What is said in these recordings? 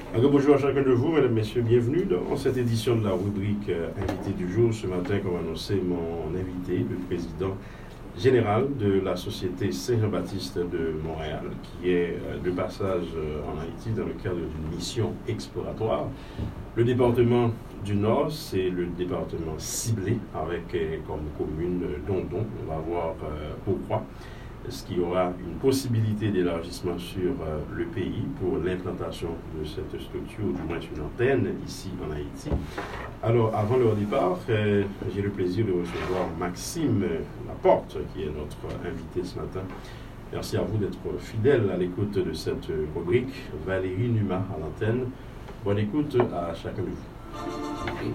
Alors, bonjour à chacun de vous, mesdames, messieurs, bienvenue dans cette édition de la rubrique Invité du jour. Ce matin, comme annoncé, mon invité, le président général de la Société Saint-Jean-Baptiste de Montréal, qui est de passage en Haïti dans le cadre d'une mission exploratoire. Le département du Nord, c'est le département ciblé avec comme commune Dondon. On va voir pourquoi. Est-ce qu'il y aura une possibilité d'élargissement sur le pays pour l'implantation de cette structure, ou du moins une antenne ici en Haïti? Alors, avant leur départ, j'ai le plaisir de recevoir Maxime Laporte, qui est notre invité ce matin. Merci à vous d'être fidèle à l'écoute de cette rubrique. Valérie Numa à l'antenne. Bonne écoute à chacun de vous.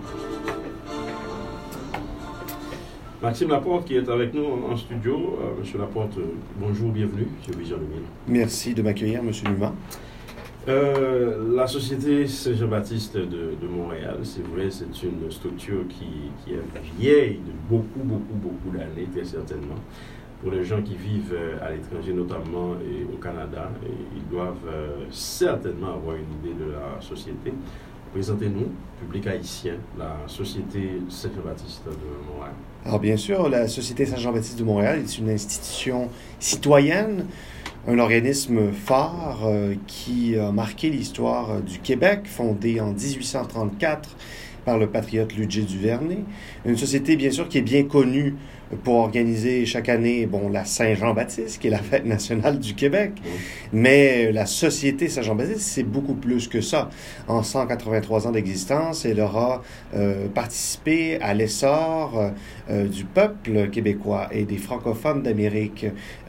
Maxime Laporte qui est avec nous en studio. Monsieur Laporte, bonjour, bienvenue sur Vision 2000. Merci de m'accueillir, Monsieur Numa. La Société Saint-Jean-Baptiste de Montréal, c'est vrai, c'est une structure qui est vieille de beaucoup d'années, très certainement. Pour les gens qui vivent à l'étranger, notamment au Canada, ils doivent certainement avoir une idée de la société. Présentez-nous, public haïtien, la Société Saint-Jean-Baptiste de Montréal. Alors bien sûr, la Société Saint-Jean-Baptiste de Montréal est une institution citoyenne, un organisme phare qui a marqué l'histoire du Québec, fondé en 1834 par le patriote Ludger Duvernay. Une société, bien sûr, qui est bien connue pour organiser chaque année, la Saint-Jean-Baptiste, qui est la fête nationale du Québec. Mais la Société Saint-Jean-Baptiste, c'est beaucoup plus que ça. En 183 ans d'existence, elle aura participé à l'essor du peuple québécois et des francophones d'Amérique,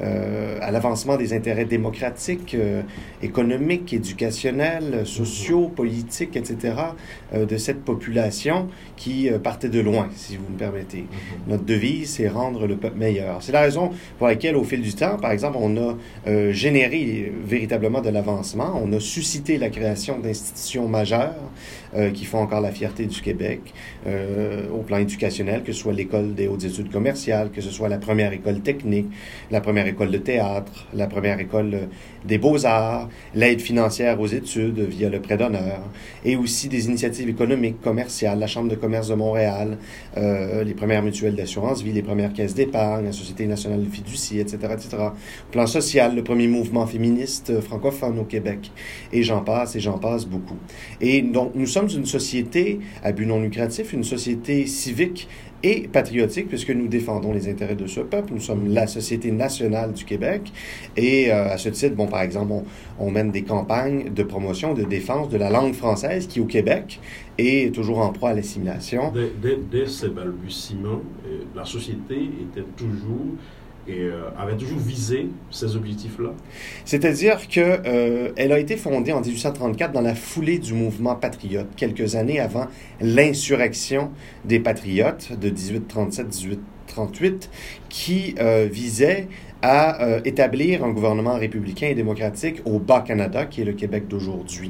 à l'avancement des intérêts démocratiques, économiques, éducationnels, sociaux, politiques, etc., de cette population qui partait de loin, si vous me permettez. Notre devise, c'est rendre le peuple meilleur. C'est la raison pour laquelle, au fil du temps, par exemple, on a généré véritablement de l'avancement. On a suscité la création d'institutions majeures qui font encore la fierté du Québec au plan éducationnel, que ce soit l'École des hautes études commerciales, que ce soit la première école technique, la première école de théâtre, la première école des beaux-arts, l'aide financière aux études via le prêt d'honneur, et aussi des initiatives économiques, commerciales, la Chambre de commerce de Montréal, les premières mutuelles d'assurance-vie, les premières caisses d'épargne, la Société nationale de fiducie, etc., etc. Au plan social, le premier mouvement féministe francophone au Québec, et j'en passe beaucoup. Et donc, nous sommes une société à but non lucratif, une société civique et patriotique, puisque nous défendons les intérêts de ce peuple. Nous sommes la Société nationale du Québec. Et à ce titre, par exemple, on mène des campagnes de promotion, de défense de la langue française qui, au Québec, est toujours en proie à l'assimilation. Dès ces balbutiements, la société était toujours avait toujours visé ces objectifs-là. C'est-à-dire que elle a été fondée en 1834 dans la foulée du mouvement patriote, quelques années avant l'insurrection des patriotes de 1837-1838, qui visait à établir un gouvernement républicain et démocratique au Bas-Canada, qui est le Québec d'aujourd'hui.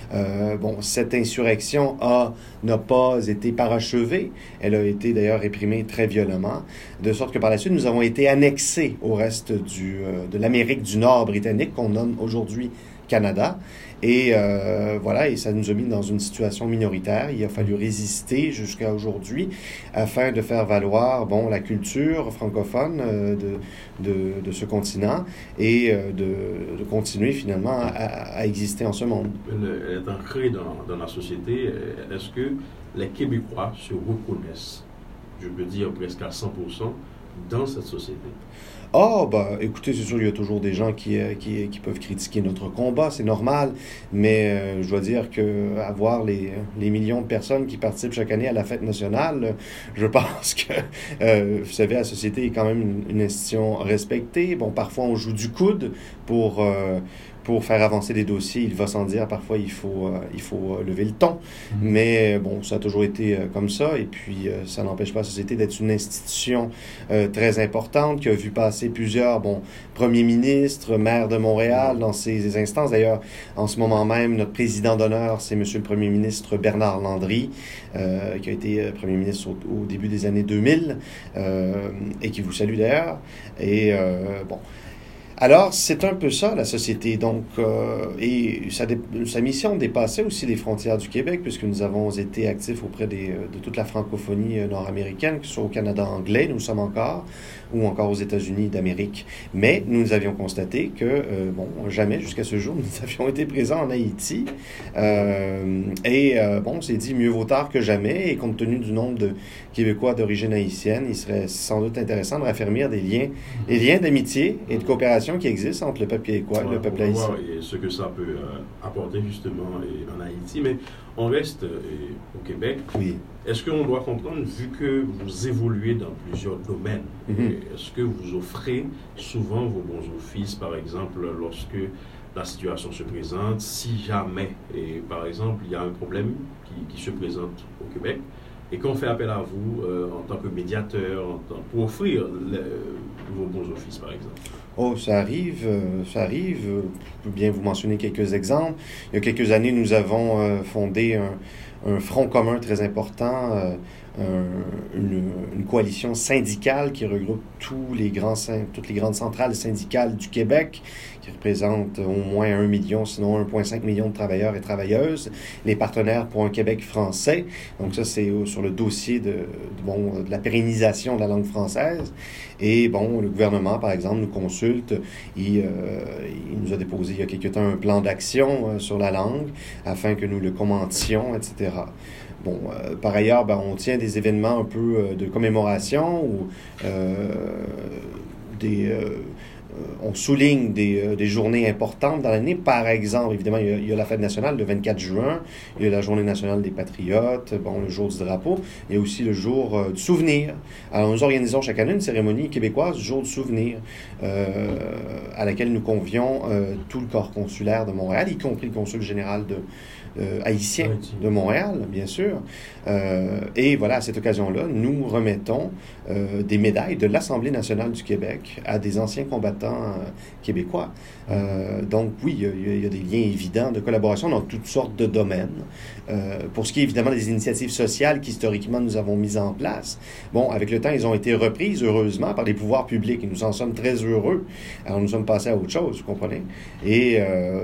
Cette insurrection n'a pas été parachevée. Elle a été d'ailleurs réprimée très violemment, de sorte que par la suite, nous avons été annexés au reste de l'Amérique du Nord britannique, qu'on nomme aujourd'hui Canada. Et et ça nous a mis dans une situation minoritaire. Il a fallu résister jusqu'à aujourd'hui afin de faire valoir la culture francophone de ce continent et de continuer finalement à exister en ce monde. Elle est ancrée dans la société. Est-ce que les Québécois se reconnaissent, je peux dire presque à 100%, dans cette société? Écoutez, c'est sûr, il y a toujours des gens qui peuvent critiquer notre combat, c'est normal, mais je dois dire que avoir les millions de personnes qui participent chaque année à la fête nationale, je pense que, vous savez, la société est quand même une institution respectée. Parfois, on joue du coude pour faire avancer des dossiers, il va sans dire, parfois il faut lever le ton. Mais ça a toujours été comme ça, et puis ça n'empêche pas la société d'être une institution très importante, qui a vu passer plusieurs premiers ministres, maires de Montréal dans ces instances. D'ailleurs, en ce moment même, notre président d'honneur, c'est monsieur le premier ministre Bernard Landry, qui a été premier ministre au début des années 2000, et qui vous salue d'ailleurs. Et Alors, c'est un peu ça, la société. Donc, et sa mission dépassait aussi les frontières du Québec, puisque nous avons été actifs auprès de toute la francophonie nord-américaine, que ce soit au Canada anglais, nous sommes encore, ou encore aux États-Unis d'Amérique. Mais nous avions constaté que, jamais jusqu'à ce jour, nous avions été présents en Haïti. On s'est dit mieux vaut tard que jamais, et compte tenu du nombre de Québécois d'origine haïtienne, il serait sans doute intéressant de raffermir des liens d'amitié et de coopération qui existent entre le peuple québécois et le peuple haïtien. Et ce que ça peut apporter justement en Haïti, mais on reste au Québec. Oui. Est-ce qu'on doit comprendre, vu que vous évoluez dans plusieurs domaines, est-ce que vous offrez souvent vos bons offices, par exemple, lorsque la situation se présente, si jamais, et par exemple, il y a un problème qui se présente au Québec, et qu'on fait appel à vous en tant que médiateur, pour offrir vos bons offices, par exemple? Oh, ça arrive. Je peux bien vous mentionner quelques exemples. Il y a quelques années, nous avons fondé un front commun très important, une coalition syndicale qui regroupe toutes les grandes centrales syndicales du Québec, qui représentent au moins 1 million, sinon 1,5 million de travailleurs et travailleuses, les partenaires pour un Québec français. Donc ça, c'est sur le dossier de la pérennisation de la langue française. Et le gouvernement, par exemple, nous consulte. Il nous a déposé il y a quelque temps un plan d'action sur la langue afin que nous le commentions, etc. Par ailleurs, on tient des événements un peu de commémoration où on souligne des journées importantes dans l'année. Par exemple, évidemment, il y a la fête nationale le 24 juin, il y a la journée nationale des patriotes, le jour du drapeau, il y a aussi le jour du souvenir. Alors, nous organisons chaque année une cérémonie québécoise du jour du souvenir, à laquelle nous convions tout le corps consulaire de Montréal, y compris le consul général haïtien de Montréal, bien sûr. Et voilà, à cette occasion-là, nous remettons des médailles de l'Assemblée nationale du Québec à des anciens combattants québécois. Donc oui, il y a des liens évidents de collaboration dans toutes sortes de domaines. Pour ce qui est évidemment des initiatives sociales qu'historiquement nous avons mises en place, avec le temps, ils ont été reprises, heureusement, par les pouvoirs publics et nous en sommes très heureux. Alors nous sommes passés à autre chose, vous comprenez? Et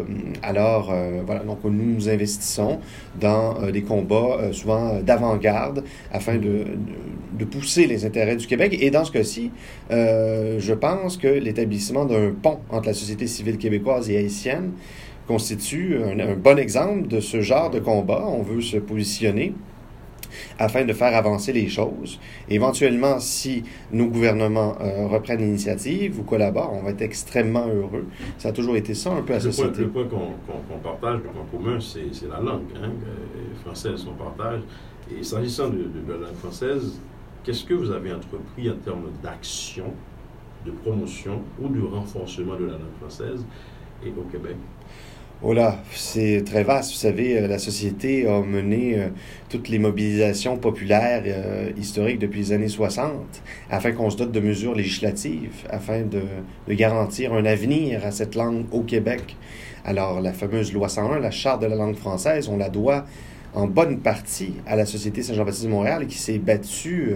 voilà, donc nous nous investissons dans des combats souvent d'avant-garde afin de pousser les intérêts du Québec. Et dans ce cas-ci, je pense que l'établissement d'un pont entre la société civile québécoise et haïtienne constitue un bon exemple de ce genre de combat. On veut se positionner afin de faire avancer les choses. Éventuellement, si nos gouvernements reprennent l'initiative ou collaborent, on va être extrêmement heureux. Ça a toujours été ça un peu à la société. Le point qu'on partage, le point commun, c'est la langue française qu'on partage. Et s'agissant de la langue française, qu'est-ce que vous avez entrepris en termes d'action, de promotion ou de renforcement de la langue française et au Québec? Oh là, c'est très vaste. Vous savez, la société a mené toutes les mobilisations populaires historiques depuis les années 60 afin qu'on se dote de mesures législatives, afin de garantir un avenir à cette langue au Québec. Alors, la fameuse loi 101, la Charte de la langue française, on la doit en bonne partie à la Société Saint-Jean-Baptiste de Montréal qui s'est battue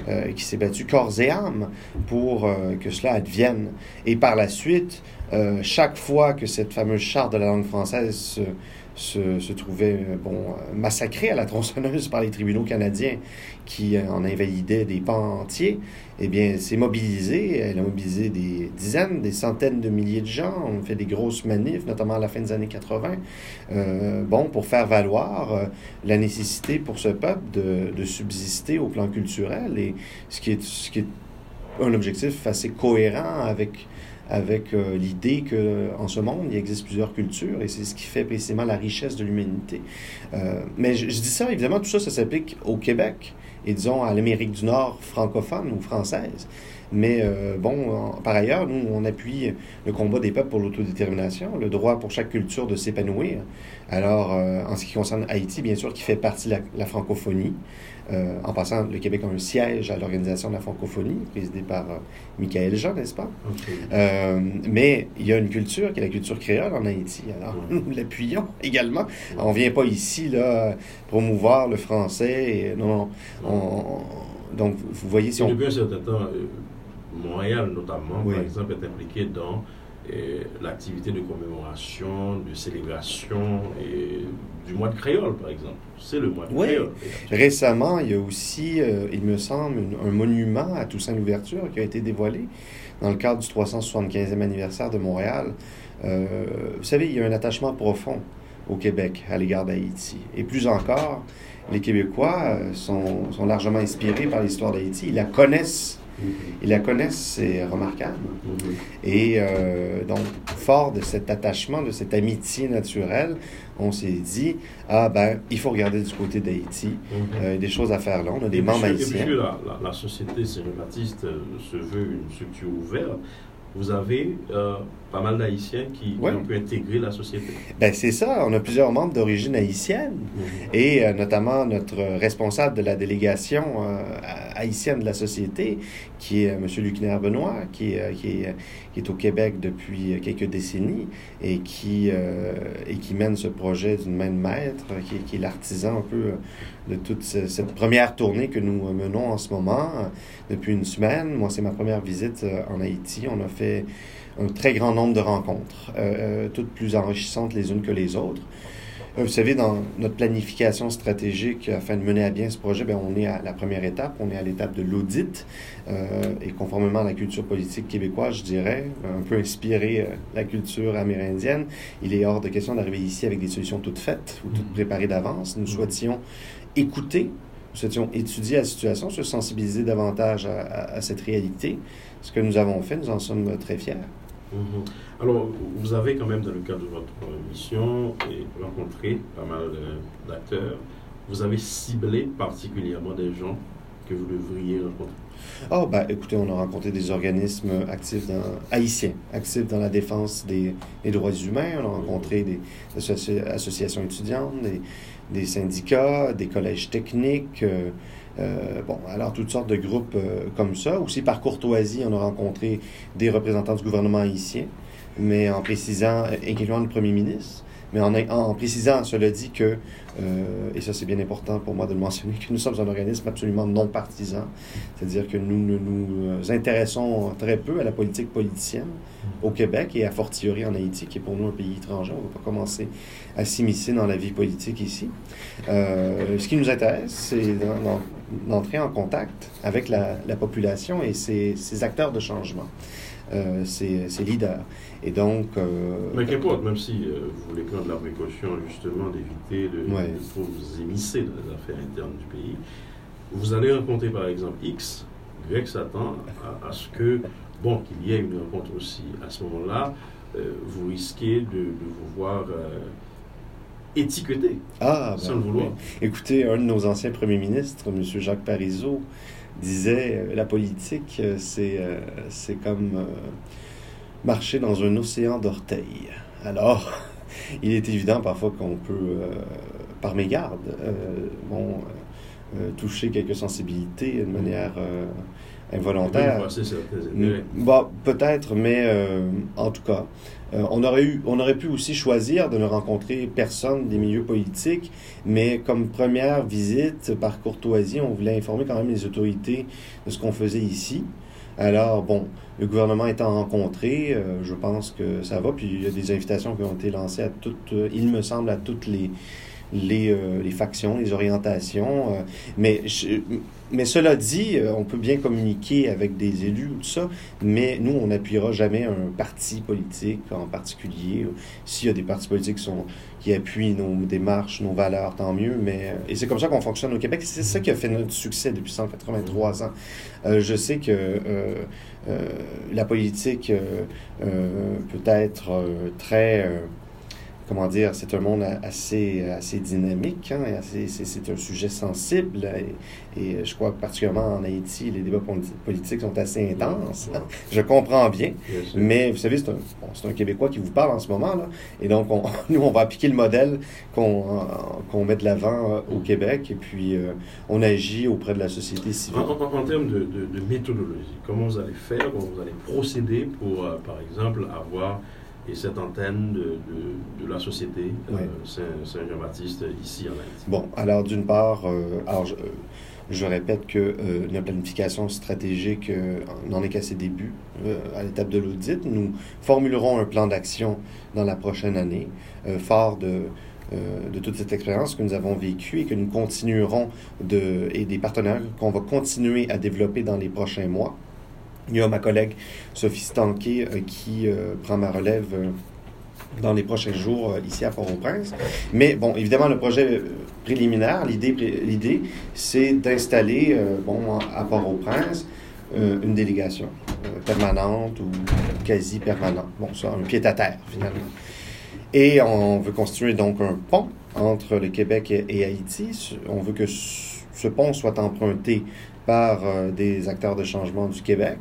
corps et âme pour que cela advienne. Et par la suite, chaque fois que cette fameuse charte de la langue française se trouvait massacrée à la tronçonneuse par les tribunaux canadiens qui en invalidaient des pans entiers, eh bien, elle a mobilisé des dizaines, des centaines de milliers de gens. On fait des grosses manifs, notamment à la fin des années 80, pour faire valoir la nécessité pour ce peuple de subsister au plan culturel, et ce qui est un objectif assez cohérent avec l'idée qu'en ce monde, il existe plusieurs cultures, et c'est ce qui fait précisément la richesse de l'humanité. Mais je dis ça, évidemment, tout ça s'applique au Québec, et disons à l'Amérique du Nord francophone ou française. Mais par ailleurs, nous, on appuie le combat des peuples pour l'autodétermination, le droit pour chaque culture de s'épanouir. Alors, en ce qui concerne Haïti, bien sûr, qui fait partie de la francophonie. En passant, le Québec a un siège à l'Organisation de la francophonie, présidé par Michaël Jean, n'est-ce pas? Okay. Mais il y a une culture qui est la culture créole en Haïti. Alors, nous l'appuyons également. On ne vient pas ici là promouvoir le français. Non. Donc, vous voyez... Depuis un certain temps, Montréal, notamment, par exemple, est impliqué dans l'activité de commémoration, de célébration et du mois de créole, par exemple. C'est le mois de créole. Récemment, il y a aussi, il me semble, un monument à Toussaint Louverture qui a été dévoilé dans le cadre du 375e anniversaire de Montréal. Vous savez, il y a un attachement profond au Québec à l'égard d'Haïti. Et plus encore, les Québécois sont largement inspirés par l'histoire d'Haïti. Ils la connaissent. C'est remarquable. Et donc, fort de cet attachement, de cette amitié naturelle, on s'est dit, il faut regarder du côté d'Haïti. Il y a des choses à faire là. On a des membres haïtiens. Et puis, la Société Saint-Jean-Baptiste se veut une structure ouverte. Vous avez pas mal d'Haïtiens qui ont pu intégrer la société. C'est ça. On a plusieurs membres d'origine haïtienne et notamment notre responsable de la délégation haïtienne de la société, qui est M. Luckner-Benoît, qui est au Québec depuis quelques décennies et qui mène ce projet d'une main de maître, qui est l'artisan un peu de toute cette première tournée que nous menons en ce moment depuis une semaine. Moi, c'est ma première visite en Haïti. On a fait un très grand nombre de rencontres, toutes plus enrichissantes les unes que les autres. Vous savez, dans notre planification stratégique afin de mener à bien ce projet, on est à la première étape, on est à l'étape de l'audit, et conformément à la culture politique québécoise, je dirais, un peu inspiré la culture amérindienne, il est hors de question d'arriver ici avec des solutions toutes faites ou toutes préparées d'avance. Nous souhaitions écouter, nous souhaitions étudier la situation, se sensibiliser davantage à cette réalité. Ce que nous avons fait, nous en sommes très fiers. Alors, vous avez quand même, dans le cadre de votre mission, rencontré pas mal d'acteurs. Vous avez ciblé particulièrement des gens que vous devriez rencontrer? Écoutez, on a rencontré des organismes haïtiens, actifs dans la défense des droits humains. On a rencontré des associations étudiantes, des syndicats, des collèges techniques. Alors toutes sortes de groupes comme ça. Aussi, par courtoisie, on a rencontré des représentants du gouvernement haïtien, mais en précisant, incluant le premier ministre, mais en précisant, cela dit, que, et ça c'est bien important pour moi de le mentionner, que nous sommes un organisme absolument non partisan, c'est-à-dire que nous nous intéressons très peu à la politique politicienne au Québec et à fortiori en Haïti, qui est pour nous un pays étranger. On ne va pas commencer à s'immiscer dans la vie politique ici. Ce qui nous intéresse, c'est d'entrer en contact avec la population et ces acteurs de changement, ces leaders. Et donc... Mais qu'importe, même si vous voulez prendre la précaution justement d'éviter de vous émisser dans les affaires internes du pays, vous allez rencontrer par exemple X, Y s'attend à ce que, qu'il y ait une rencontre aussi à ce moment-là, vous risquez de vous voir... étiqueté, sans le vouloir. Écoutez, un de nos anciens premiers ministres, M. Jacques Parizeau, disait la politique, c'est comme marcher dans un océan d'orteils. Alors, il est évident parfois qu'on peut, par mégarde, toucher quelques sensibilités de manière involontaire. Peut-être, mais en tout cas, on aurait pu aussi choisir de ne rencontrer personne des milieux politiques, mais comme première visite, par courtoisie, on voulait informer quand même les autorités de ce qu'on faisait ici. Alors, le gouvernement étant rencontré, je pense que ça va. Puis il y a des invitations qui ont été lancées à toutes, il me semble, à toutes les factions, les orientations. Mais cela dit, on peut bien communiquer avec des élus ou tout ça, mais nous, on n'appuiera jamais un parti politique en particulier. S'il y a des partis politiques qui appuient nos démarches, nos valeurs, tant mieux. Et c'est comme ça qu'on fonctionne au Québec. C'est ça qui a fait notre succès depuis 183 ans. Je sais que la politique peut être très... c'est un monde assez dynamique, c'est un sujet sensible et je crois que particulièrement en Haïti, les débats politiques sont assez intenses. Je comprends bien, mais vous savez, c'est un Québécois qui vous parle en ce moment, là, et donc nous, on va appliquer le modèle qu'on met de l'avant au Québec et puis on agit auprès de la société civile. En termes de méthodologie, comment vous allez faire, comment vous allez procéder pour, par exemple, avoir et cette antenne de la société Saint-Jean-Baptiste ici en Haïti? Bon, alors d'une part, je répète que la planification stratégique n'en est qu'à ses débuts. À l'étape de l'audit, nous formulerons un plan d'action dans la prochaine année, fort de toute cette expérience que nous avons vécue et que nous continuerons et des partenaires qu'on va continuer à développer dans les prochains mois. Il y a ma collègue Sophie Stanquet qui prend ma relève dans les prochains jours ici à Port-au-Prince. Mais bon, évidemment, le projet préliminaire, l'idée, c'est d'installer à Port-au-Prince une délégation permanente ou quasi permanente. Bon, ça, un pied-à-terre, finalement. Et on veut constituer donc un pont entre le Québec et Haïti. On veut que ce pont soit emprunté par des acteurs de changement du Québec,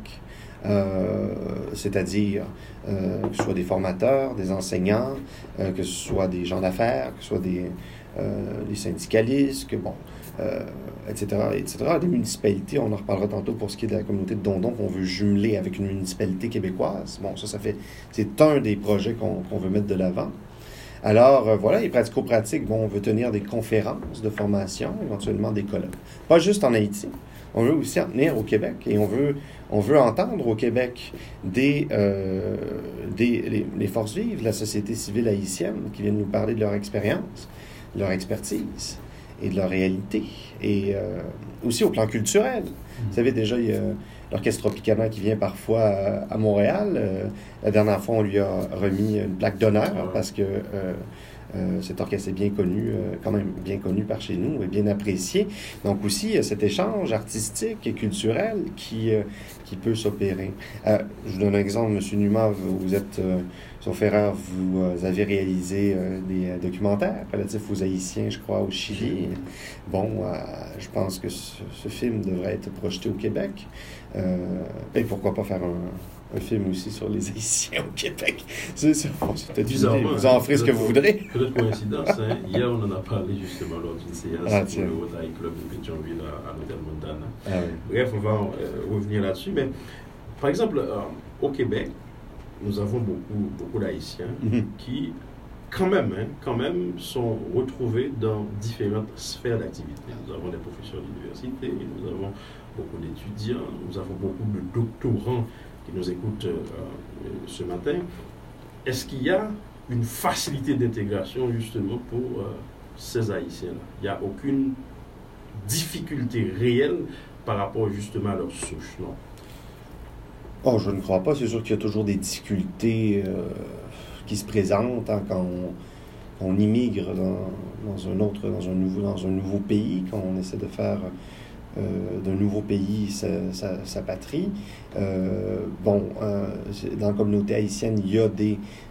c'est-à-dire que ce soit des formateurs, des enseignants, que ce soit des gens d'affaires, que ce soit des syndicalistes, etc., etc. Des municipalités, on en reparlera tantôt pour ce qui est de la communauté de Dondon qu'on veut jumeler avec une municipalité québécoise. Bon, c'est un des projets qu'on veut mettre de l'avant. Alors, voilà, les pratico-pratiques, on veut tenir des conférences de formation, éventuellement des colloques. Pas juste en Haïti. On veut aussi en tenir au Québec et on veut entendre au Québec les forces vives, la société civile haïtienne qui viennent nous parler de leur expérience, de leur expertise et de leur réalité. Et aussi au plan culturel. Vous savez, déjà, il y a l'Orchestre Tropicana qui vient parfois à Montréal. La dernière fois, on lui a remis une plaque d'honneur parce que cet orchestre est bien connu, quand même bien connu par chez nous et bien apprécié. Donc aussi, cet échange artistique et culturel qui peut s'opérer. Je vous donne un exemple, M. Numa, vous êtes, sauf erreur, vous avez réalisé des documentaires relatifs aux Haïtiens, je crois, au Chili. Bon, je pense que ce film devrait être projeté au Québec. Et pourquoi pas faire un film aussi sur les Haïtiens au Québec. C'est bizarrement. Vous en ferez ce que vous voudrez. Peut-être coïncidence. Hier, on en a parlé justement lors d'une séance pour le Rotary Club de Pétionville à l'hôtel Montana. Bref, on va revenir là-dessus. Mais, par exemple, au Québec, nous avons beaucoup d'Haïtiens qui, quand même, sont retrouvés dans différentes sphères d'activité. Nous avons des professeurs d'université, nous avons beaucoup d'étudiants, nous avons beaucoup de doctorants qui nous écoutent ce matin. Est-ce qu'il y a une facilité d'intégration justement pour ces Haïtiens-là? Il n'y a aucune difficulté réelle par rapport justement à leur souche, non? Oh, je ne crois pas. C'est sûr qu'il y a toujours des difficultés qui se présentent quand on immigre dans un nouveau pays, quand on essaie de faire d'un nouveau pays sa patrie. Dans la communauté haïtienne, il y a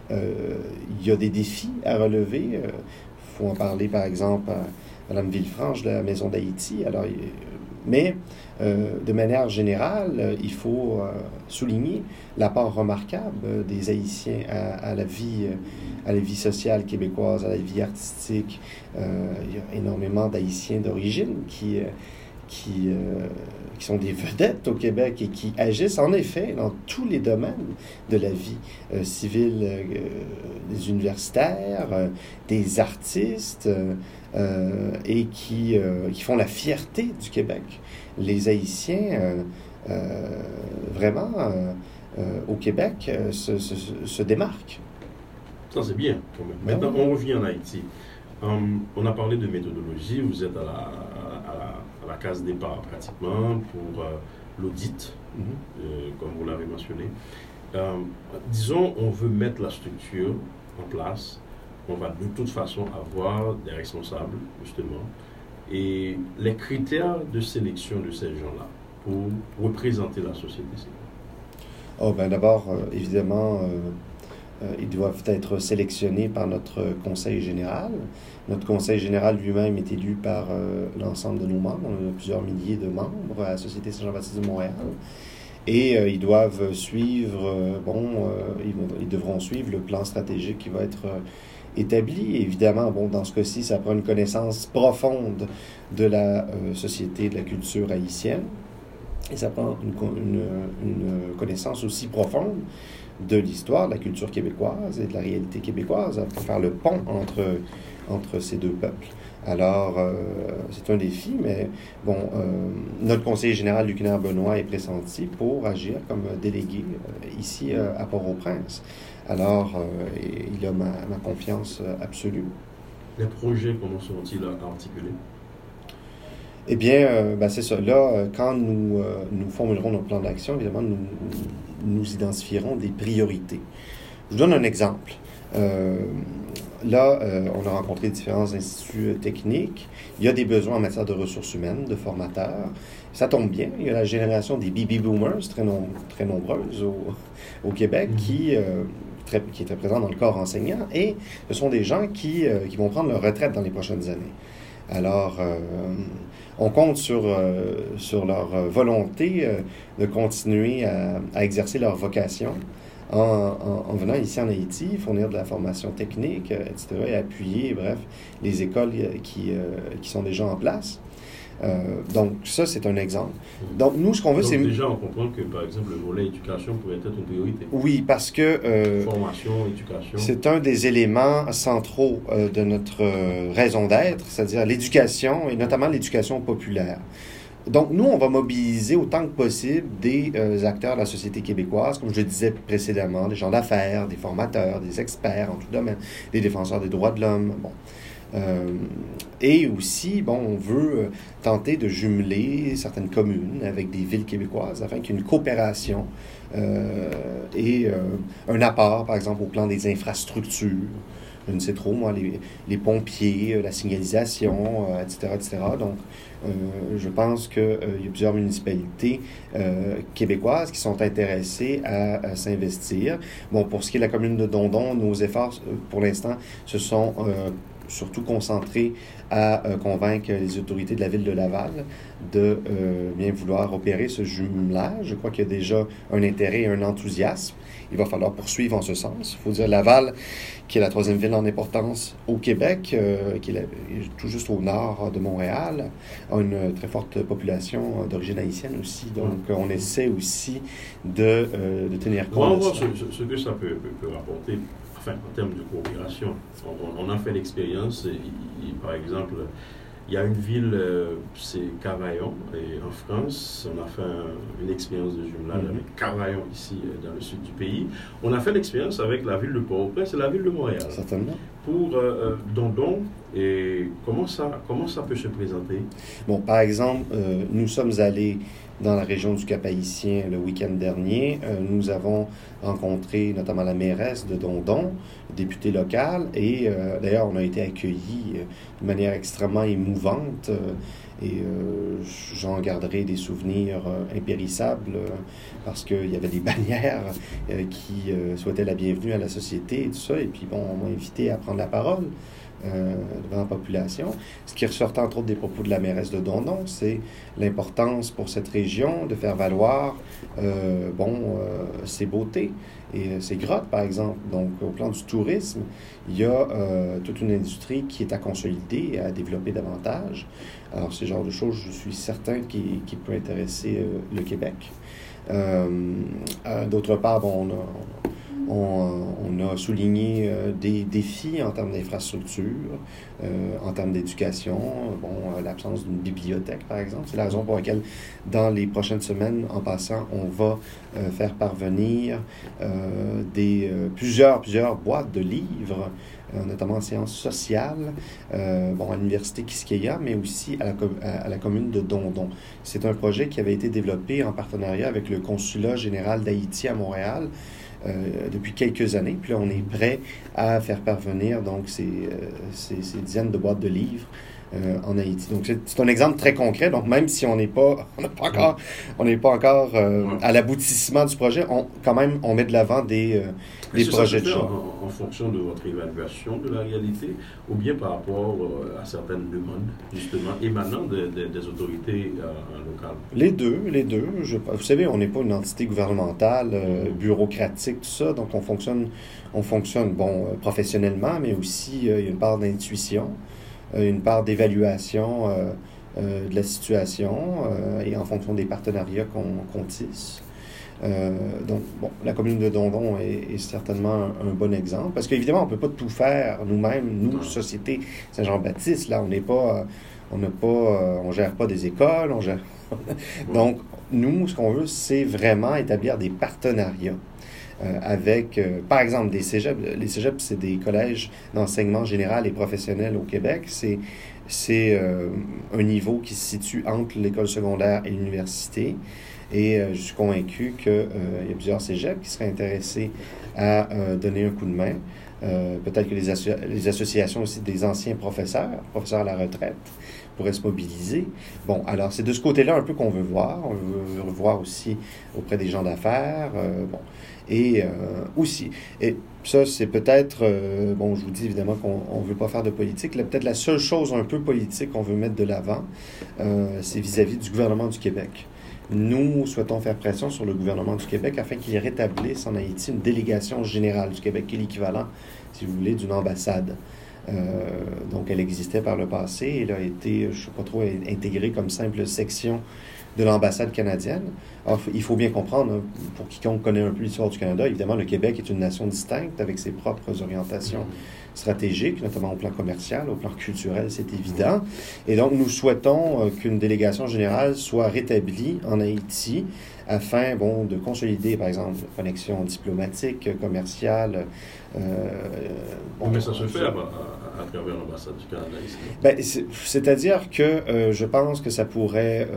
des défis à relever. Il faut en parler, par exemple, à Mme Villefranche de la Maison d'Haïti. Mais de manière générale, il faut souligner l'apport remarquable des Haïtiens à la vie sociale québécoise, à la vie artistique. Il y a énormément d'Haïtiens d'origine qui sont des vedettes au Québec et qui agissent en effet dans tous les domaines de la vie civile, des universitaires, des artistes, et qui font la fierté du Québec. Les Haïtiens, vraiment, au Québec, se démarquent. Ça, c'est bien, quand même. Maintenant, on revient en Haïti. On a parlé de méthodologie. Vous êtes à la case départ, pratiquement, pour l'audit, comme vous l'avez mentionné. Disons, on veut mettre la structure en place. On va de toute façon avoir des responsables, justement, et les critères de sélection de ces gens-là pour représenter la société, c'est quoi? D'abord, évidemment, ils doivent être sélectionnés par notre conseil général. Notre conseil général lui-même est élu par l'ensemble de nos membres. On a plusieurs milliers de membres à la Société Saint-Jean-Baptiste de Montréal. Et ils doivent suivre, ils devront suivre le plan stratégique qui va être établi. Évidemment, dans ce cas-ci, ça prend une connaissance profonde de la société, de la culture haïtienne. Et ça prend une connaissance aussi profonde de l'histoire, de la culture québécoise et de la réalité québécoise, pour faire le pont entre ces deux peuples. Alors, c'est un défi, mais bon, notre conseiller général, Luc Benoît, est pressenti pour agir comme délégué ici à Port-au-Prince. Alors, il a ma confiance absolue. Les projets, comment sont-ils articulés? Eh bien, c'est ça. Là, quand nous formulerons notre plan d'action, évidemment, nous identifierons des priorités. Je vous donne un exemple. Là, on a rencontré différents instituts techniques. Il y a des besoins en matière de ressources humaines, de formateurs. Ça tombe bien. Il y a la génération des baby boomers, très nombreuses au Québec, qui est très présente dans le corps enseignant. Et ce sont des gens qui vont prendre leur retraite dans les prochaines années. Alors, on compte sur leur volonté de continuer à exercer leur vocation en venant ici en Haïti, fournir de la formation technique, etc., et appuyer, bref, les écoles qui sont déjà en place. Donc, ça, c'est un exemple. Donc, nous, ce qu'on veut, c'est... Déjà, on comprend que, par exemple, le volet éducation pourrait être une priorité. Oui, parce que... formation, éducation. C'est un des éléments centraux de notre raison d'être, c'est-à-dire l'éducation, et notamment l'éducation populaire. Donc, nous, on va mobiliser autant que possible des acteurs de la société québécoise, comme je le disais précédemment, des gens d'affaires, des formateurs, des experts en tout domaine, des défenseurs des droits de l'homme, bon. Et aussi, on veut tenter de jumeler certaines communes avec des villes québécoises afin qu'il y ait une coopération et un apport, par exemple, au plan des infrastructures. Je ne sais trop, moi, les pompiers, la signalisation, etc., etc. Donc, je pense qu'il y a plusieurs municipalités québécoises qui sont intéressées à s'investir. Bon, pour ce qui est de la commune de Dondon, nos efforts, pour l'instant, se sont surtout concentrés à convaincre les autorités de la ville de Laval de bien vouloir opérer ce jumelage. Je crois qu'il y a déjà un intérêt et un enthousiasme. Il va falloir poursuivre en ce sens. Il faut dire Laval, qui est la troisième ville en importance au Québec, qui est tout juste au nord de Montréal, a une très forte population d'origine haïtienne aussi. Donc, on essaie aussi de tenir compte. On va voir ce que ça peut rapporter. Enfin, en termes de coopération, on a fait l'expérience, par exemple, il y a une ville, c'est Cavaillon, et en France, on a fait une expérience de jumelage avec Cavaillon ici, dans le sud du pays. On a fait l'expérience avec la ville de Port-au-Prince et la ville de Montréal. Certainement. Pour Dondon, et comment ça peut se présenter? Bon, par exemple, nous sommes allés dans la région du Cap-Haïtien le week-end dernier. Nous avons rencontré notamment la mairesse de Dondon, députée locale, et d'ailleurs, on a été accueillis de manière extrêmement émouvante et j'en garderai des souvenirs impérissables parce qu'il y avait des bannières qui souhaitaient la bienvenue à la société et tout ça, et puis bon, on m'a invité à prendre la parole devant la population. Ce qui ressortait entre autres des propos de la mairesse de Dondon, c'est l'importance pour cette région de faire valoir ses beautés et ses grottes, par exemple. Donc, au plan du tourisme, il y a toute une industrie qui est à consolider et à développer davantage. Alors, ce genre de choses, je suis certain qui peut intéresser le Québec. D'autre part, on a souligné des défis en termes d'infrastructure, en termes d'éducation, l'absence d'une bibliothèque, par exemple. C'est la raison pour laquelle, dans les prochaines semaines, en passant, on va faire parvenir plusieurs boîtes de livres, notamment en sciences sociales, à l'Université Quisqueya, mais aussi à la commune de Dondon. C'est un projet qui avait été développé en partenariat avec le Consulat général d'Haïti à Montréal, depuis quelques années. Puis là, on est prêt à faire parvenir donc ces dizaines de boîtes de livres en Haïti. Donc, c'est un exemple très concret. Donc, même si on n'est pas encore à l'aboutissement du projet, on met de l'avant des projets de genre. En fonction de votre évaluation de la réalité ou bien par rapport à certaines demandes, justement, émanant des autorités locales? Les deux. Vous savez, on n'est pas une entité gouvernementale, bureaucratique, tout ça. Donc, on fonctionne professionnellement, mais aussi, il y a une part d'intuition, une part d'évaluation de la situation et en fonction des partenariats qu'on tisse. Donc, bon, la commune de Dondon est certainement un bon exemple, parce qu'évidemment, on ne peut pas tout faire nous-mêmes, nous, Société Saint-Jean-Baptiste, là, on gère pas des écoles, Donc, nous, ce qu'on veut, c'est vraiment établir des partenariats avec, par exemple, des cégeps. Les cégeps, c'est des collèges d'enseignement général et professionnel au Québec. C'est un niveau qui se situe entre l'école secondaire et l'université. Et je suis convaincu qu'il y a plusieurs cégeps qui seraient intéressés à donner un coup de main. Peut-être que les associations aussi des anciens professeurs à la retraite, pourraient se mobiliser. Bon, alors c'est de ce côté-là un peu qu'on veut voir. On veut voir aussi auprès des gens d'affaires. Et aussi, et ça c'est peut-être, je vous dis évidemment qu'on ne veut pas faire de politique. Là, peut-être la seule chose un peu politique qu'on veut mettre de l'avant, c'est vis-à-vis du gouvernement du Québec. Nous souhaitons faire pression sur le gouvernement du Québec afin qu'il rétablisse en Haïti une délégation générale du Québec, qui est l'équivalent, si vous voulez, d'une ambassade. Donc, elle existait par le passé. Elle a été, je ne sais pas trop, intégrée comme simple section de l'ambassade canadienne. Alors, il faut bien comprendre, pour quiconque connaît un peu l'histoire du Canada, évidemment, le Québec est une nation distincte avec ses propres orientations stratégiques, notamment au plan commercial, au plan culturel, c'est évident. Et donc, nous souhaitons qu'une délégation générale soit rétablie en Haïti afin, de consolider, par exemple, la connexion diplomatique, commerciale. Mais ça se fait à travers l'ambassade du Canada ici. C'est-à-dire que je pense que ça pourrait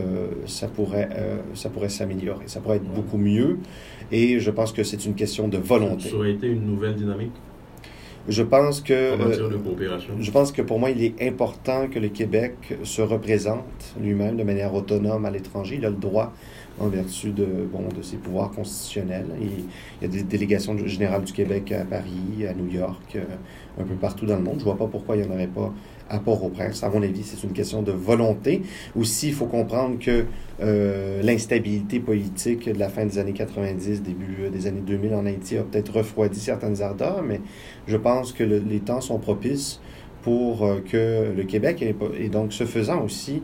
s'améliorer. Ça pourrait être beaucoup mieux. Et je pense que c'est une question de volonté. Ça aurait été une nouvelle dynamique? Je pense que... En matière de coopération? Je pense que pour moi, il est important que le Québec se représente lui-même de manière autonome à l'étranger. Il a le droit, en vertu de ses pouvoirs constitutionnels. Il y a des délégations générales du Québec à Paris, à New York, un peu partout dans le monde. Je ne vois pas pourquoi il n'y en aurait pas à Port-au-Prince. À mon avis, c'est une question de volonté. Aussi, il faut comprendre que l'instabilité politique de la fin des années 90, début des années 2000 en Haïti a peut-être refroidi certaines ardeurs, mais je pense que les temps sont propices pour que le Québec, et donc ce faisant aussi,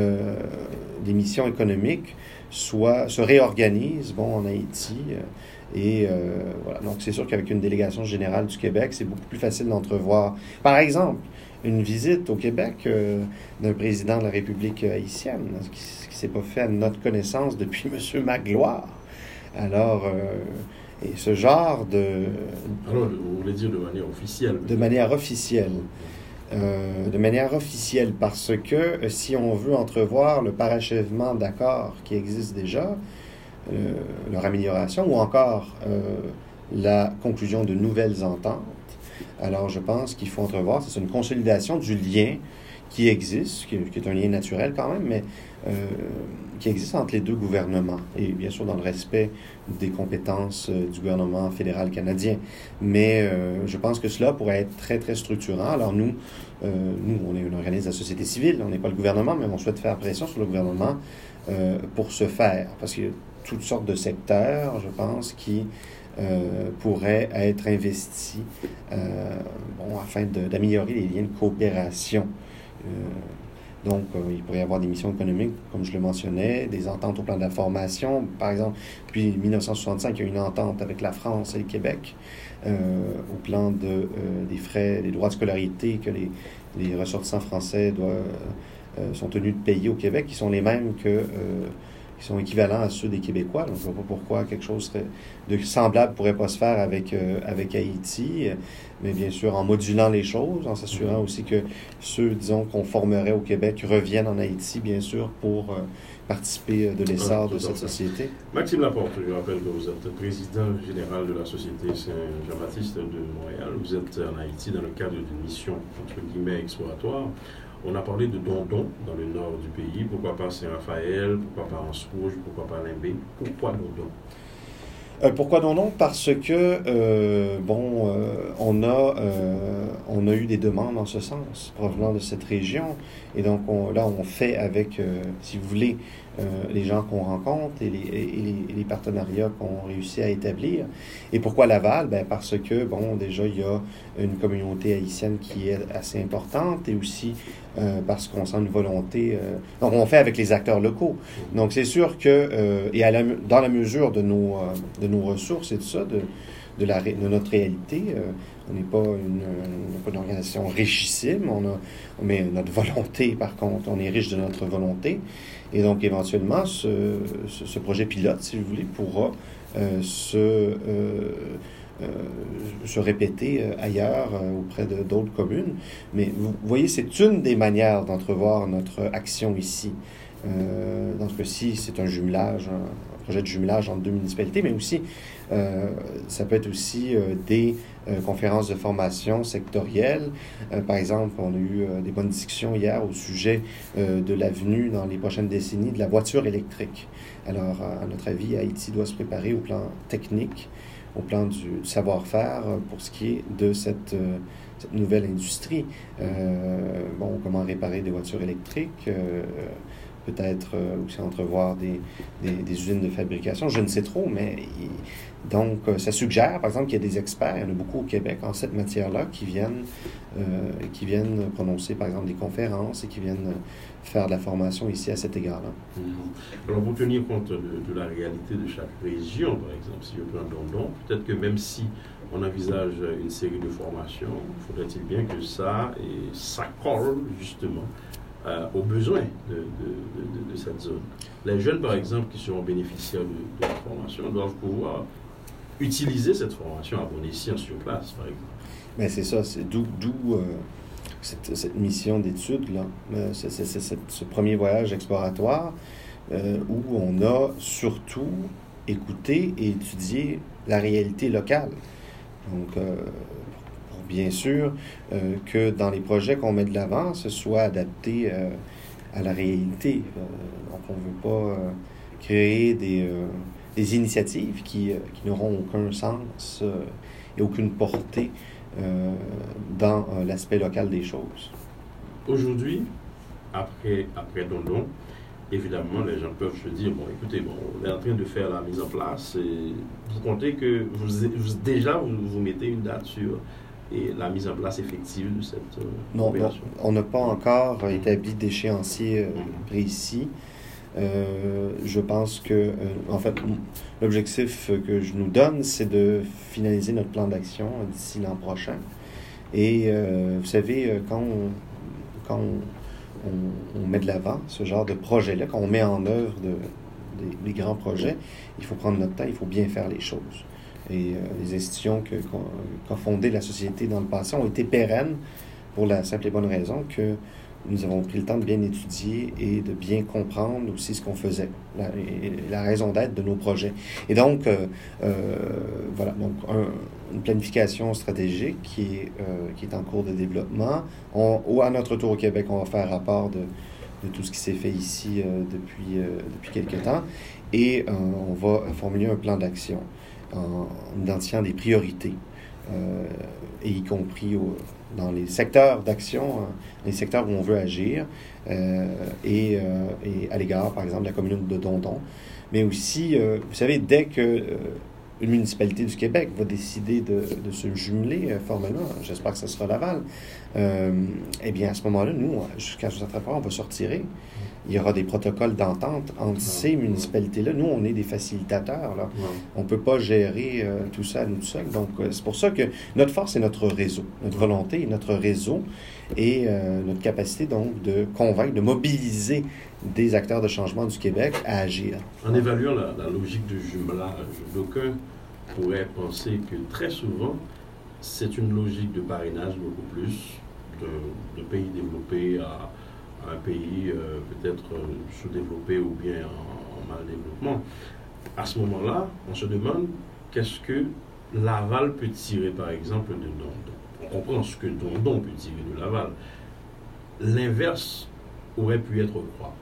des missions économiques se réorganisent en Haïti. Voilà. Donc, c'est sûr qu'avec une délégation générale du Québec, c'est beaucoup plus facile d'entrevoir, par exemple, une visite au Québec d'un président de la République haïtienne, ce qui ne s'est pas fait à notre connaissance depuis M. Magloire. Alors, et ce genre de... Alors, vous voulez dire de manière officielle? De manière officielle. De manière officielle, parce que si on veut entrevoir le parachèvement d'accords qui existent déjà, leur amélioration, ou encore la conclusion de nouvelles ententes, alors je pense qu'il faut entrevoir, c'est une consolidation du lien qui existe, qui est un lien naturel quand même, mais qui existe entre les deux gouvernements, et bien sûr dans le respect des compétences du gouvernement fédéral canadien. Mais je pense que cela pourrait être très, très structurant. Alors nous, on est un organisme de la société civile, on n'est pas le gouvernement, mais on souhaite faire pression sur le gouvernement pour ce faire, parce qu'il y a toutes sortes de secteurs, je pense, qui pourraient être investis afin d'améliorer les liens de coopération. Donc, il pourrait y avoir des missions économiques, comme je le mentionnais, des ententes au plan de la formation. Par exemple, depuis 1965, il y a une entente avec la France et le Québec au plan des frais, des droits de scolarité que les ressortissants français sont tenus de payer au Québec, qui sont les mêmes qui sont équivalents à ceux des Québécois. Donc, je ne vois pas pourquoi quelque chose de semblable ne pourrait pas se faire avec Haïti, mais bien sûr en modulant les choses, en s'assurant aussi que ceux, disons, qu'on formerait au Québec reviennent en Haïti, bien sûr, pour participer de l'essor de cette société. Maxime Laporte, je rappelle que vous êtes président général de la Société Saint-Jean-Baptiste de Montréal. Vous êtes en Haïti dans le cadre d'une mission, entre guillemets, exploratoire. On a parlé de Dondon, dans le nord du pays. Pourquoi pas Saint-Raphaël? Pourquoi pas Anse-Rouge? Pourquoi pas Limbé? Pourquoi Dondon? Pourquoi Dondon? Parce que, on a eu des demandes en ce sens, provenant de cette région. Et donc, on fait avec, si vous voulez, les gens qu'on rencontre et les partenariats qu'on réussit à établir. Et pourquoi Laval? Ben parce que, bon, déjà, il y a une communauté haïtienne qui est assez importante et aussi parce qu'on sent une volonté... donc, on fait avec les acteurs locaux. Donc, c'est sûr que, et dans la mesure de nos ressources et tout ça, de notre réalité, on n'est pas une organisation richissime, mais notre volonté, par contre, on est riche de notre volonté. Et donc, éventuellement, ce projet pilote, si vous voulez, pourra se répéter ailleurs, auprès d'autres communes. Mais vous voyez, c'est une des manières d'entrevoir notre action ici. Dans ce cas-ci, c'est un projet de jumelage entre deux municipalités, mais aussi, ça peut être aussi des conférences de formation sectorielles. Par exemple, on a eu des bonnes discussions hier au sujet de l'avenue dans les prochaines décennies de la voiture électrique. Alors, à notre avis, Haïti doit se préparer au plan technique, au plan du savoir-faire pour ce qui est de cette nouvelle industrie. Bon, comment réparer des voitures électriques, peut-être aussi entrevoir des usines de fabrication, je ne sais trop, mais donc ça suggère, par exemple, qu'il y a des experts, il y en a beaucoup au Québec en cette matière-là, qui viennent prononcer, par exemple, des conférences et qui viennent faire de la formation ici à cet égard-là. Alors, pour tenir compte de la réalité de chaque région, par exemple, si je prends Dondon, peut-être que même si on envisage une série de formations, faudrait-il bien que ça colle justement aux besoins de cette zone. Les jeunes, par exemple, qui seront bénéficiaires de la formation doivent pouvoir utiliser cette formation à bon escient sur place, par exemple. Mais c'est ça, c'est d'où cette mission d'étude-là, ce premier voyage exploratoire où on a surtout écouté et étudié la réalité locale. Donc, bien sûr, que dans les projets qu'on met de l'avant, ce soit adapté à la réalité. Donc, on ne veut pas créer des initiatives qui n'auront aucun sens et aucune portée dans l'aspect local des choses. Aujourd'hui, après Dondon, évidemment, les gens peuvent se dire, bon, écoutez, on est en train de faire la mise en place et vous comptez que vous mettez une date sur et la mise en place effective de cette opération. Non, on n'a pas encore établi d'échéancier précis. Je pense que, en fait, l'objectif que je nous donne, c'est de finaliser notre plan d'action d'ici l'an prochain. Et vous savez, quand on met de l'avant ce genre de projet-là, quand on met en œuvre des grands projets, il faut prendre notre temps, il faut bien faire les choses. Et les institutions qu'a fondées la société dans le passé ont été pérennes pour la simple et bonne raison que nous avons pris le temps de bien étudier et de bien comprendre aussi ce qu'on faisait, la raison d'être de nos projets. Et donc, voilà, donc une planification stratégique qui est en cours de développement. À notre tour au Québec, on va faire rapport de tout ce qui s'est fait ici depuis quelques temps et on va formuler un plan d'action en identifiant des priorités, et y compris dans les secteurs d'action, les secteurs où on veut agir, et à l'égard, par exemple, de la commune de Dondon. Mais aussi, vous savez, dès que une municipalité du Québec va décider de se jumeler formellement, j'espère que ce sera Laval, eh bien, à ce moment-là, nous, jusqu'à ce moment-là, on va se retirer. Il y aura des protocoles d'entente entre ces municipalités-là. Nous, on est des facilitateurs, là. On ne peut pas gérer tout ça à nous seuls. Donc, c'est pour ça que notre force est notre réseau. Notre volonté est notre réseau et notre capacité, donc, de convaincre, de mobiliser des acteurs de changement du Québec à agir. En évaluant la logique de jumelage, d'aucuns pourraient penser que très souvent, c'est une logique de parrainage beaucoup plus de pays développés à un pays peut-être sous-développé ou bien en mal développement. À ce moment-là, on se demande qu'est-ce que Laval peut tirer, par exemple, de Dondon. On comprend ce que Dondon peut tirer de Laval. L'inverse aurait pu être quoi?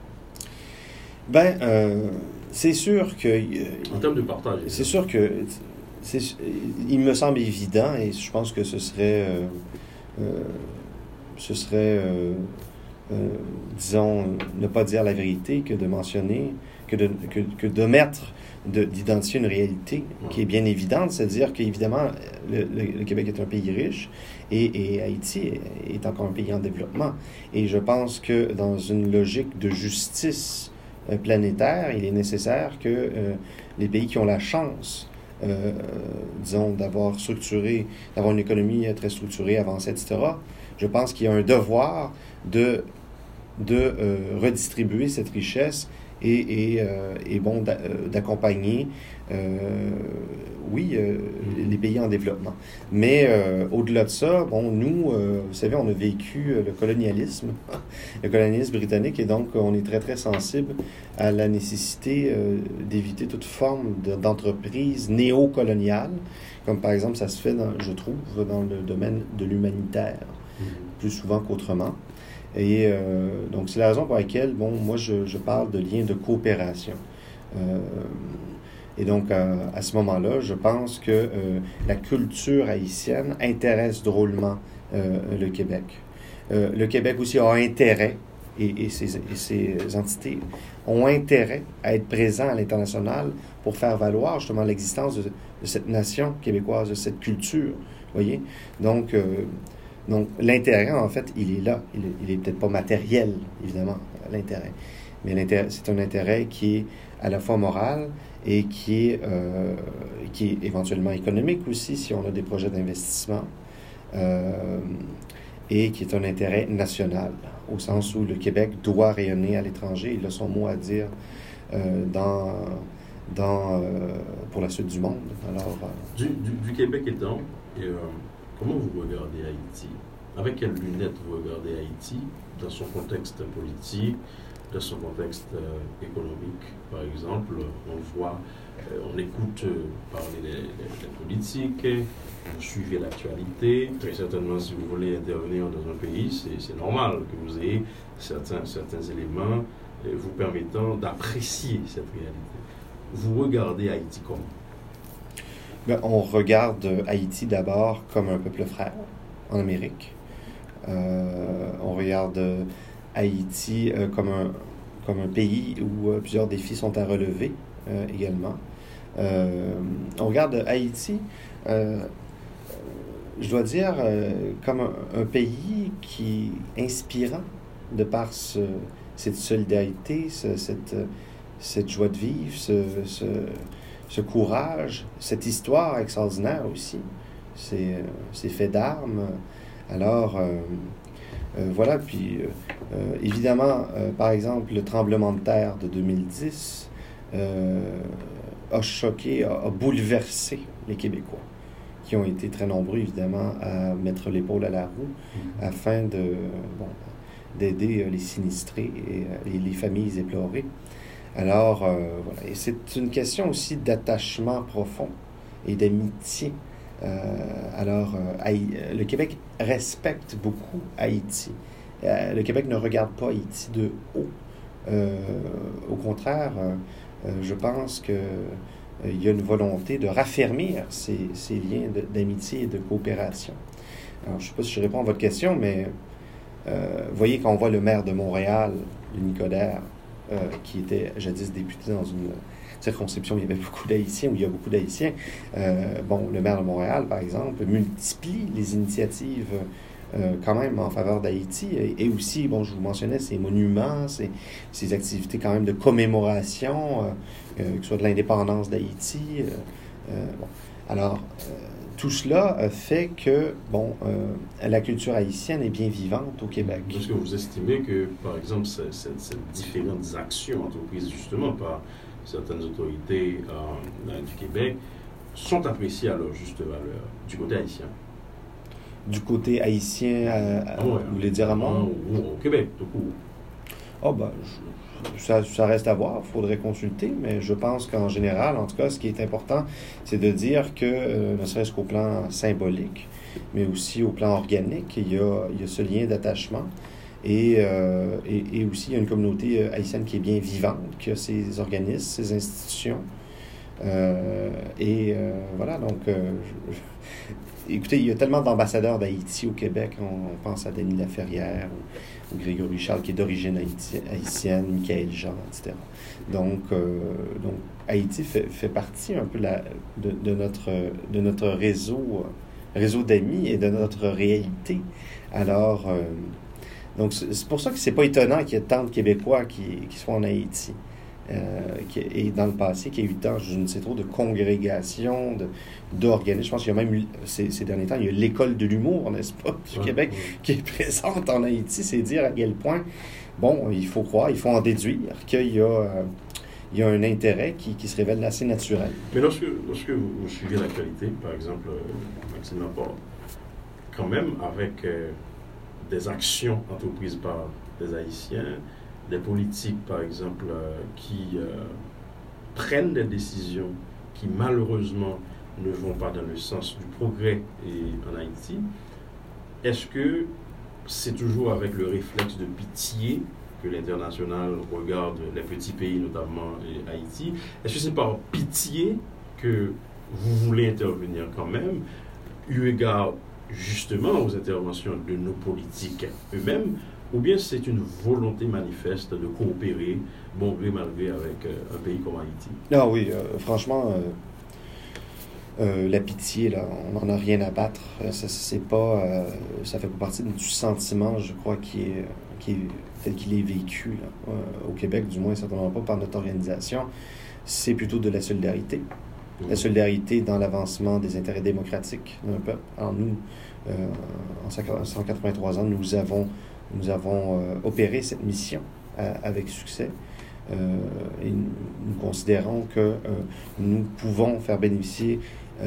C'est sûr que... en termes de partage. C'est sûr que... il me semble évident, et je pense que ce serait disons, ne pas dire la vérité que de mentionner, que d'identifier une réalité qui est bien évidente, c'est-à-dire qu'évidemment, le Québec est un pays riche et Haïti est encore un pays en développement. Et je pense que dans une logique de justice planétaire, il est nécessaire que les pays qui ont la chance, disons, d'avoir une économie très structurée, avancée, etc., je pense qu'il y a un devoir de redistribuer cette richesse et d'accompagner, les pays en développement. Mais au-delà de ça, nous, vous savez, on a vécu le colonialisme britannique, et donc on est très, très sensible à la nécessité d'éviter toute forme d'entreprise néocoloniale, comme par exemple ça se fait, je trouve, dans le domaine de l'humanitaire, plus souvent qu'autrement. Et donc, c'est la raison pour laquelle, moi, je parle de liens de coopération. Et donc, à ce moment-là, je pense que la culture haïtienne intéresse drôlement le Québec. Le Québec aussi a intérêt, et ses entités ont intérêt à être présents à l'international pour faire valoir justement l'existence de cette nation québécoise, de cette culture. Voyez? Donc, l'intérêt, en fait, il est là. Il est peut-être pas matériel, évidemment, l'intérêt. Mais c'est un intérêt qui est à la fois moral et qui est éventuellement économique aussi, si on a des projets d'investissement, et qui est un intérêt national, au sens où le Québec doit rayonner à l'étranger. Il a son mot à dire pour la suite du monde. Alors, du Québec étant... Comment vous regardez Haïti? Avec quelles lunettes vous regardez Haïti dans son contexte politique, dans son contexte économique? Par exemple, on écoute parler des politiques, vous suivez l'actualité. Très certainement, si vous voulez intervenir dans un pays, c'est normal que vous ayez certains éléments vous permettant d'apprécier cette réalité. Vous regardez Haïti comment? On regarde Haïti d'abord comme un peuple frère en Amérique. On regarde Haïti comme un pays où plusieurs défis sont à relever également. On regarde Haïti, je dois dire, comme un pays qui est inspirant de par cette solidarité, cette joie de vivre, ce courage, cette histoire extraordinaire aussi, ces faits d'armes. Alors, voilà, puis évidemment, par exemple, le tremblement de terre de 2010 a choqué, a bouleversé les Québécois, qui ont été très nombreux, évidemment, à mettre l'épaule à la roue afin d'aider les sinistrés et les familles éplorées. Alors, voilà. Et c'est une question aussi d'attachement profond et d'amitié. Le Québec respecte beaucoup Haïti. Le Québec ne regarde pas Haïti de haut. Au contraire, je pense qu'il y a une volonté de raffermir ces liens d'amitié et de coopération. Alors, je ne sais pas si je réponds à votre question, mais voyez, quand on voit le maire de Montréal, Denis Coderre, qui était jadis député dans une circonscription où il y avait beaucoup d'Haïtiens, où il y a beaucoup d'Haïtiens. Le maire de Montréal, par exemple, multiplie les initiatives quand même en faveur d'Haïti. Et aussi, je vous mentionnais ces monuments, ces activités quand même de commémoration, que ce soit de l'indépendance d'Haïti. Alors, tout cela fait que, la culture haïtienne est bien vivante au Québec. Est-ce que vous estimez que, par exemple, ces différentes actions entreprises justement par certaines autorités du Québec sont appréciées à leur juste valeur du côté haïtien? Du côté haïtien, vous voulez dire à moi? Ou au Québec, tout court. Ça reste à voir, il faudrait consulter, mais je pense qu'en général, en tout cas, ce qui est important, c'est de dire que, ne serait-ce qu'au plan symbolique, mais aussi au plan organique, il y a ce lien d'attachement. Et aussi, il y a une communauté haïtienne qui est bien vivante, qui a ses organismes, ses institutions. Voilà, donc, écoutez, il y a tellement d'ambassadeurs d'Haïti au Québec. On pense à Denis Laferrière Grégory Charles, qui est d'origine haïtienne, Michael Jean, etc. Donc Haïti fait partie un peu de notre réseau d'amis et de notre réalité. Alors, donc c'est pour ça que c'est pas étonnant qu'il y ait tant de Québécois qui soient en Haïti. Et dans le passé, qu'il y a eu tant, je ne sais trop, de congrégations, d'organismes. Je pense qu'il y a même eu, ces derniers temps, il y a l'école de l'humour, n'est-ce pas, du Québec, qui est présente en Haïti. C'est dire à quel point, bon, il faut croire, il faut en déduire qu'il y a un intérêt qui se révèle assez naturel. Mais lorsque vous suivez l'actualité, par exemple, Maxime Laporte, quand même avec des actions entreprises par des Haïtiens, des politiques, par exemple, qui prennent des décisions qui, malheureusement, ne vont pas dans le sens du progrès en Haïti, est-ce que c'est toujours avec le réflexe de pitié que l'international regarde les petits pays, notamment Haïti? Est-ce que c'est par pitié que vous voulez intervenir quand même, eu égard justement aux interventions de nos politiques eux-mêmes, ou bien c'est une volonté manifeste de coopérer, bon gré mal gré, avec un pays comme Haïti? Ah oui, franchement, la pitié, là, on n'en a rien à battre. Ça fait pas partie du sentiment, je crois, tel qu'il est vécu là, au Québec, du moins certainement pas par notre organisation. C'est plutôt de la solidarité. La solidarité dans l'avancement des intérêts démocratiques d'un peuple. Alors nous, en 183 ans, nous avons opéré cette mission avec succès. Et nous considérons que nous pouvons faire bénéficier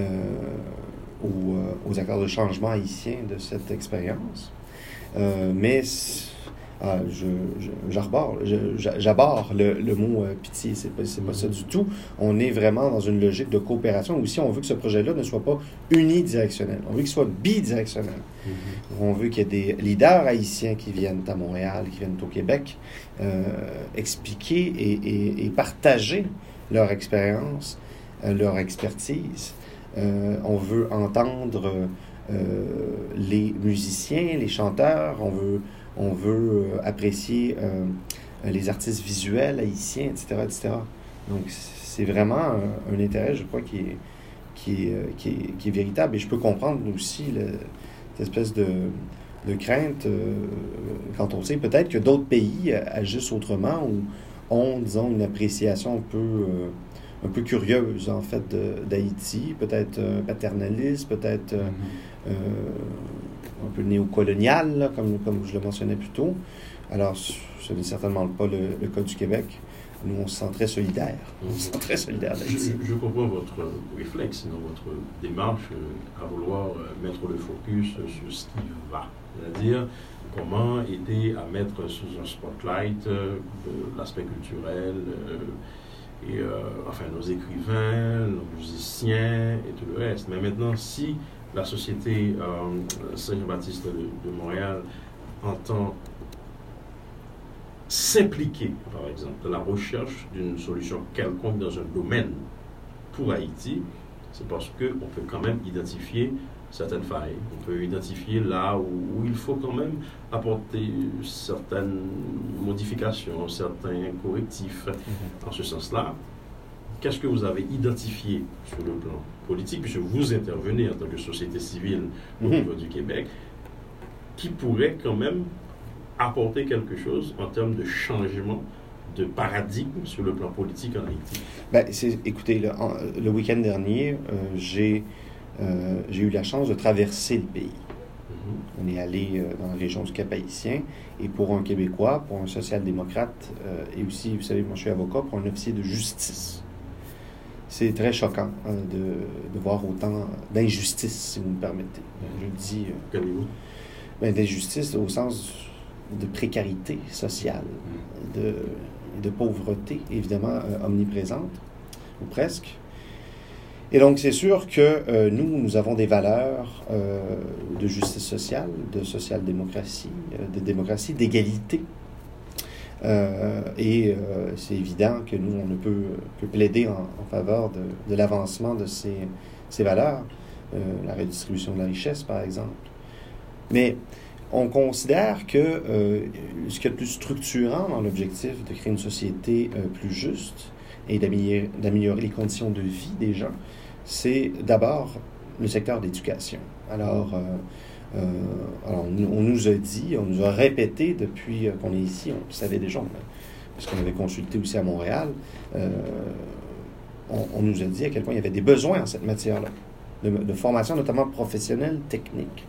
aux acteurs de changement haïtiens de cette expérience. Mais j'aborde le mot pitié, c'est pas ça du tout. On est vraiment dans une logique de coopération. Aussi, on veut que ce projet-là ne soit pas unidirectionnel. On veut qu'il soit bidirectionnel. On veut qu'il y ait des leaders haïtiens qui viennent à Montréal, qui viennent au Québec, expliquer et partager leur expérience, leur expertise. On veut entendre les musiciens, les chanteurs, on veut apprécier les artistes visuels haïtiens, etc., etc. Donc, c'est vraiment un intérêt, je crois, qui est véritable. Et je peux comprendre aussi cette espèce de crainte quand on sait peut-être que d'autres pays agissent autrement ou ont, disons, une appréciation un peu curieuse, en fait, d'Haïti, peut-être paternaliste, peut-être un peu néocolonial, là, comme je le mentionnais plus tôt. Alors, ce n'est certainement pas le cas du Québec. Nous, on se sent très solidaires. On se sent très solidaires d'Haïti. Je comprends votre réflexe, votre démarche à vouloir mettre le focus sur ce qui va. C'est-à-dire, comment aider à mettre sous un spotlight l'aspect culturel, enfin nos écrivains, nos musiciens et tout le reste. Mais maintenant, si la Société Saint-Jean-Baptiste de Montréal entend s'impliquer, par exemple, dans la recherche d'une solution quelconque dans un domaine pour Haïti, c'est parce qu'on peut quand même identifier certaines failles. On peut identifier là où il faut quand même apporter certaines modifications, certains correctifs. En ce sens-là, qu'est-ce que vous avez identifié sur le plan politique, puisque vous intervenez en tant que société civile au niveau du Québec, qui pourrait quand même apporter quelque chose en termes de changement de paradigme sur le plan politique en Haïti? Écoutez, le week-end dernier, j'ai eu la chance de traverser le pays. On est allé dans la région du Cap-Haïtien, et pour un Québécois, pour un social-démocrate, et aussi, vous savez, moi je suis avocat, pour un officier de justice. C'est très choquant de voir autant d'injustice, si vous me permettez. Je dis d'injustice au sens de précarité sociale, de pauvreté, évidemment, omniprésente, ou presque. Et donc, c'est sûr que nous avons des valeurs de justice sociale, de social-démocratie, de démocratie, d'égalité. C'est évident que nous, on ne peut que plaider en faveur de l'avancement de ces valeurs, la redistribution de la richesse, par exemple. Mais On considère que ce qui est le plus structurant dans l'objectif de créer une société plus juste et d'améliorer les conditions de vie des gens, c'est d'abord le secteur d'éducation. Alors, on nous a dit, on nous a répété depuis qu'on est ici, on le savait déjà, parce qu'on avait consulté aussi à Montréal, on nous a dit à quel point il y avait des besoins en cette matière-là, de formation notamment professionnelle, technique.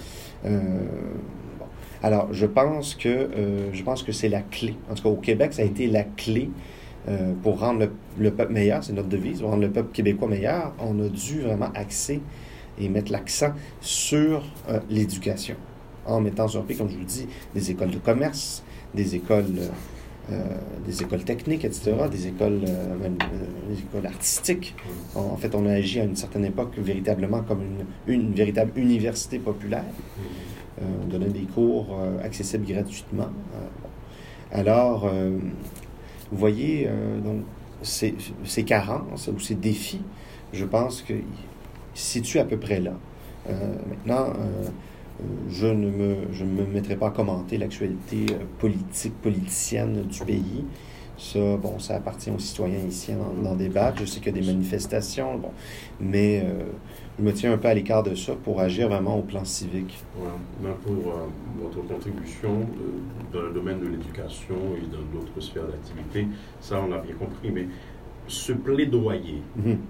Alors, je pense que c'est la clé. En tout cas, au Québec, ça a été la clé pour rendre le peuple meilleur. C'est notre devise, pour rendre le peuple québécois meilleur. On a dû vraiment axer et mettre l'accent sur l'éducation, en mettant sur pied, comme je vous dis, des écoles de commerce, des écoles techniques, etc., des écoles artistiques. En fait, on a agi à une certaine époque véritablement comme une véritable université populaire. On donnait des cours accessibles gratuitement. Alors, vous voyez, donc, ces carences ou ces défis, je pense qu'ils se situent à peu près là. Maintenant, je ne me mettrai pas à commenter l'actualité politicienne du pays. Ça appartient aux citoyens ici d'en débattre. Je sais qu'il y a des manifestations, mais je me tiens un peu à l'écart de ça pour agir vraiment au plan civique. Ouais. Pour votre contribution dans le domaine de l'éducation et dans d'autres sphères d'activité, ça on l'a bien compris, mais ce plaidoyer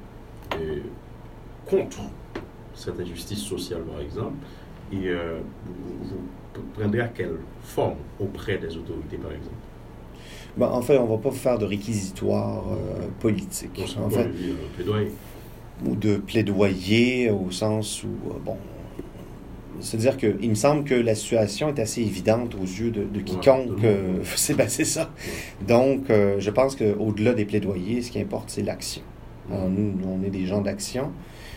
contre cette injustice sociale, par exemple, et vous prendrez à quelle forme auprès des autorités, par exemple? En fait, on ne va pas faire de réquisitoire politique. En fait, plaidoyer. Ou de plaidoyer au sens où, c'est-à-dire qu'il me semble que la situation est assez évidente aux yeux de quiconque. C'est ça. Donc, je pense qu'au-delà des plaidoyers, ce qui importe, c'est l'action. Alors, nous, on est des gens d'action.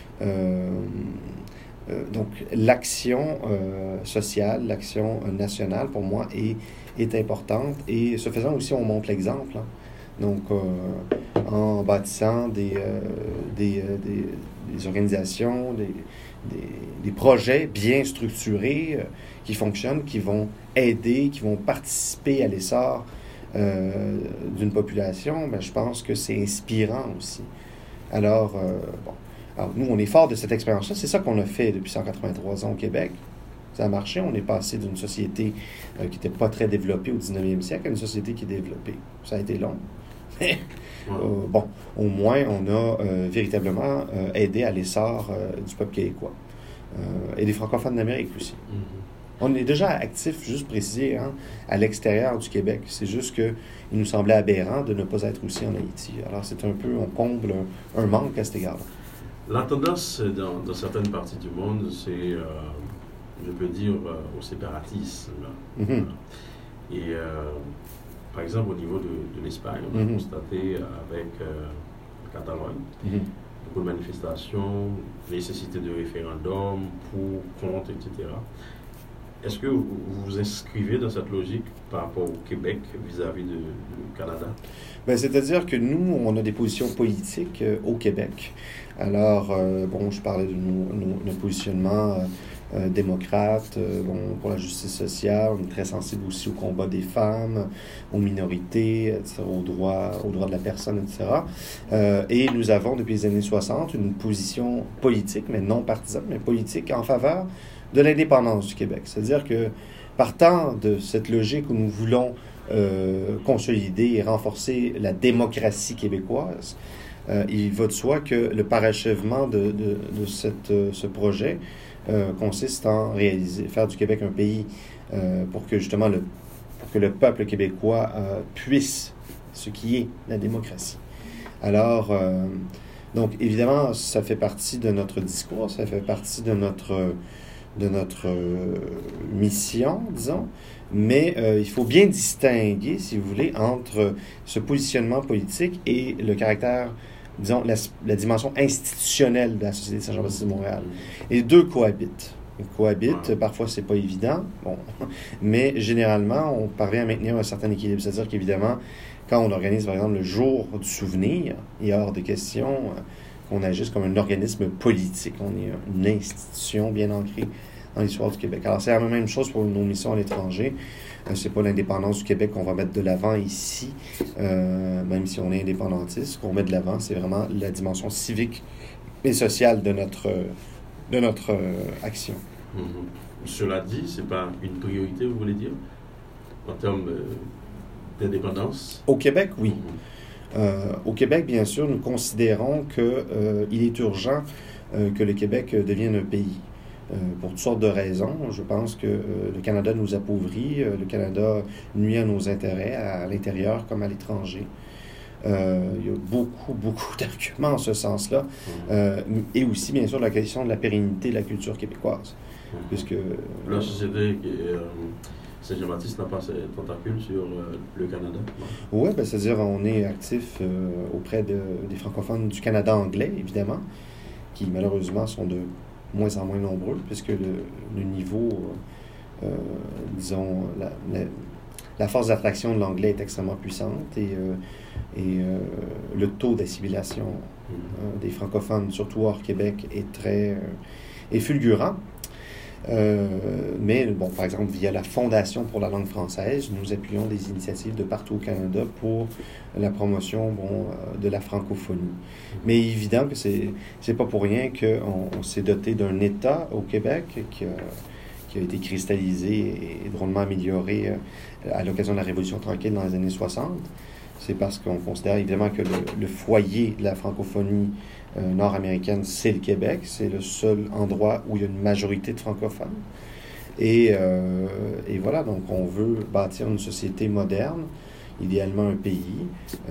Donc, l'action sociale, l'action nationale, pour moi, est importante. Et ce faisant aussi, on montre l'exemple. Donc, en bâtissant des organisations, des projets bien structurés qui fonctionnent, qui vont aider, qui vont participer à l'essor d'une population, je pense que c'est inspirant aussi. Alors, nous, on est fort de cette expérience-là. C'est ça qu'on a fait depuis 183 ans au Québec. Ça a marché. On est passé d'une société qui n'était pas très développée au 19e siècle à une société qui est développée. Ça a été long. Mais, au moins, on a véritablement aidé à l'essor du peuple québécois et des francophones d'Amérique aussi. On est déjà actifs, juste préciser, à l'extérieur du Québec. C'est juste qu'il nous semblait aberrant de ne pas être aussi en Haïti. Alors, c'est un peu, on comble un manque à cet égard-là. La tendance dans certaines parties du monde, c'est, je peux dire, au séparatisme. Et par exemple, au niveau de l'Espagne, on a constaté avec la Catalogne, beaucoup de manifestations, nécessité de référendum, pour, contre, etc. Est-ce que vous vous inscrivez dans cette logique par rapport au Québec vis-à-vis du Canada? C'est-à-dire que nous, on a des positions politiques au Québec. Alors, je parlais de nos positionnements démocrates, pour la justice sociale. On est très sensible aussi au combat des femmes, aux minorités, etc., aux droits de la personne, etc. Et nous avons, depuis les années 60, une position politique, mais non partisane, mais politique, en faveur de l'indépendance du Québec. C'est-à-dire que, partant de cette logique où nous voulons consolider et renforcer la démocratie québécoise, il va de soi que le parachèvement de ce projet consiste en faire du Québec un pays pour que justement le peuple québécois puisse ce qui est la démocratie. Alors, donc évidemment, ça fait partie de notre discours, ça fait partie de notre mission, disons, mais il faut bien distinguer, si vous voulez, entre ce positionnement politique et le caractère, disons, la dimension institutionnelle de la Société Saint-Jean-Baptiste de Montréal. Et les deux cohabitent. Ils cohabitent, parfois c'est pas évident, mais généralement, on parvient à maintenir un certain équilibre. C'est-à-dire qu'évidemment, quand on organise, par exemple, le jour du souvenir, il est hors de question qu'on agisse comme un organisme politique. On est une institution bien ancrée dans l'histoire du Québec. Alors, c'est la même chose pour nos missions à l'étranger. C'est pas l'indépendance du Québec qu'on va mettre de l'avant ici, même si on est indépendantiste. Ce qu'on met de l'avant, c'est vraiment la dimension civique et sociale de notre action. Cela dit, c'est pas une priorité, vous voulez dire, en termes d'indépendance? Au Québec, oui. Au Québec, bien sûr, nous considérons qu'il est urgent que le Québec devienne un pays. Pour toutes sortes de raisons. Je pense que le Canada nous appauvrit, le Canada nuit à nos intérêts, à l'intérieur comme à l'étranger. Il y a beaucoup d'arguments en ce sens-là. Et aussi, bien sûr, la question de la pérennité de la culture québécoise. Puisque la société Saint-Jean-Baptiste n'a pas ses tentacules sur le Canada? Oui, c'est-à-dire on est actif auprès des francophones du Canada anglais, évidemment, qui malheureusement sont de moins en moins nombreux, puisque le niveau, disons, la force d'attraction de l'anglais est extrêmement puissante et le taux d'assimilation des francophones, surtout hors Québec, est fulgurant. Mais, bon, par exemple, via la Fondation pour la langue française, nous appuyons des initiatives de partout au Canada pour la promotion de la francophonie. Mais évident que c'est pas pour rien qu'on s'est doté d'un État au Québec qui a été cristallisé et drôlement amélioré à l'occasion de la Révolution tranquille dans les années 60. C'est parce qu'on considère évidemment que le foyer de la francophonie nord-américaine, c'est le Québec. C'est le seul endroit où il y a une majorité de francophones. Et voilà, donc on veut bâtir une société moderne, idéalement un pays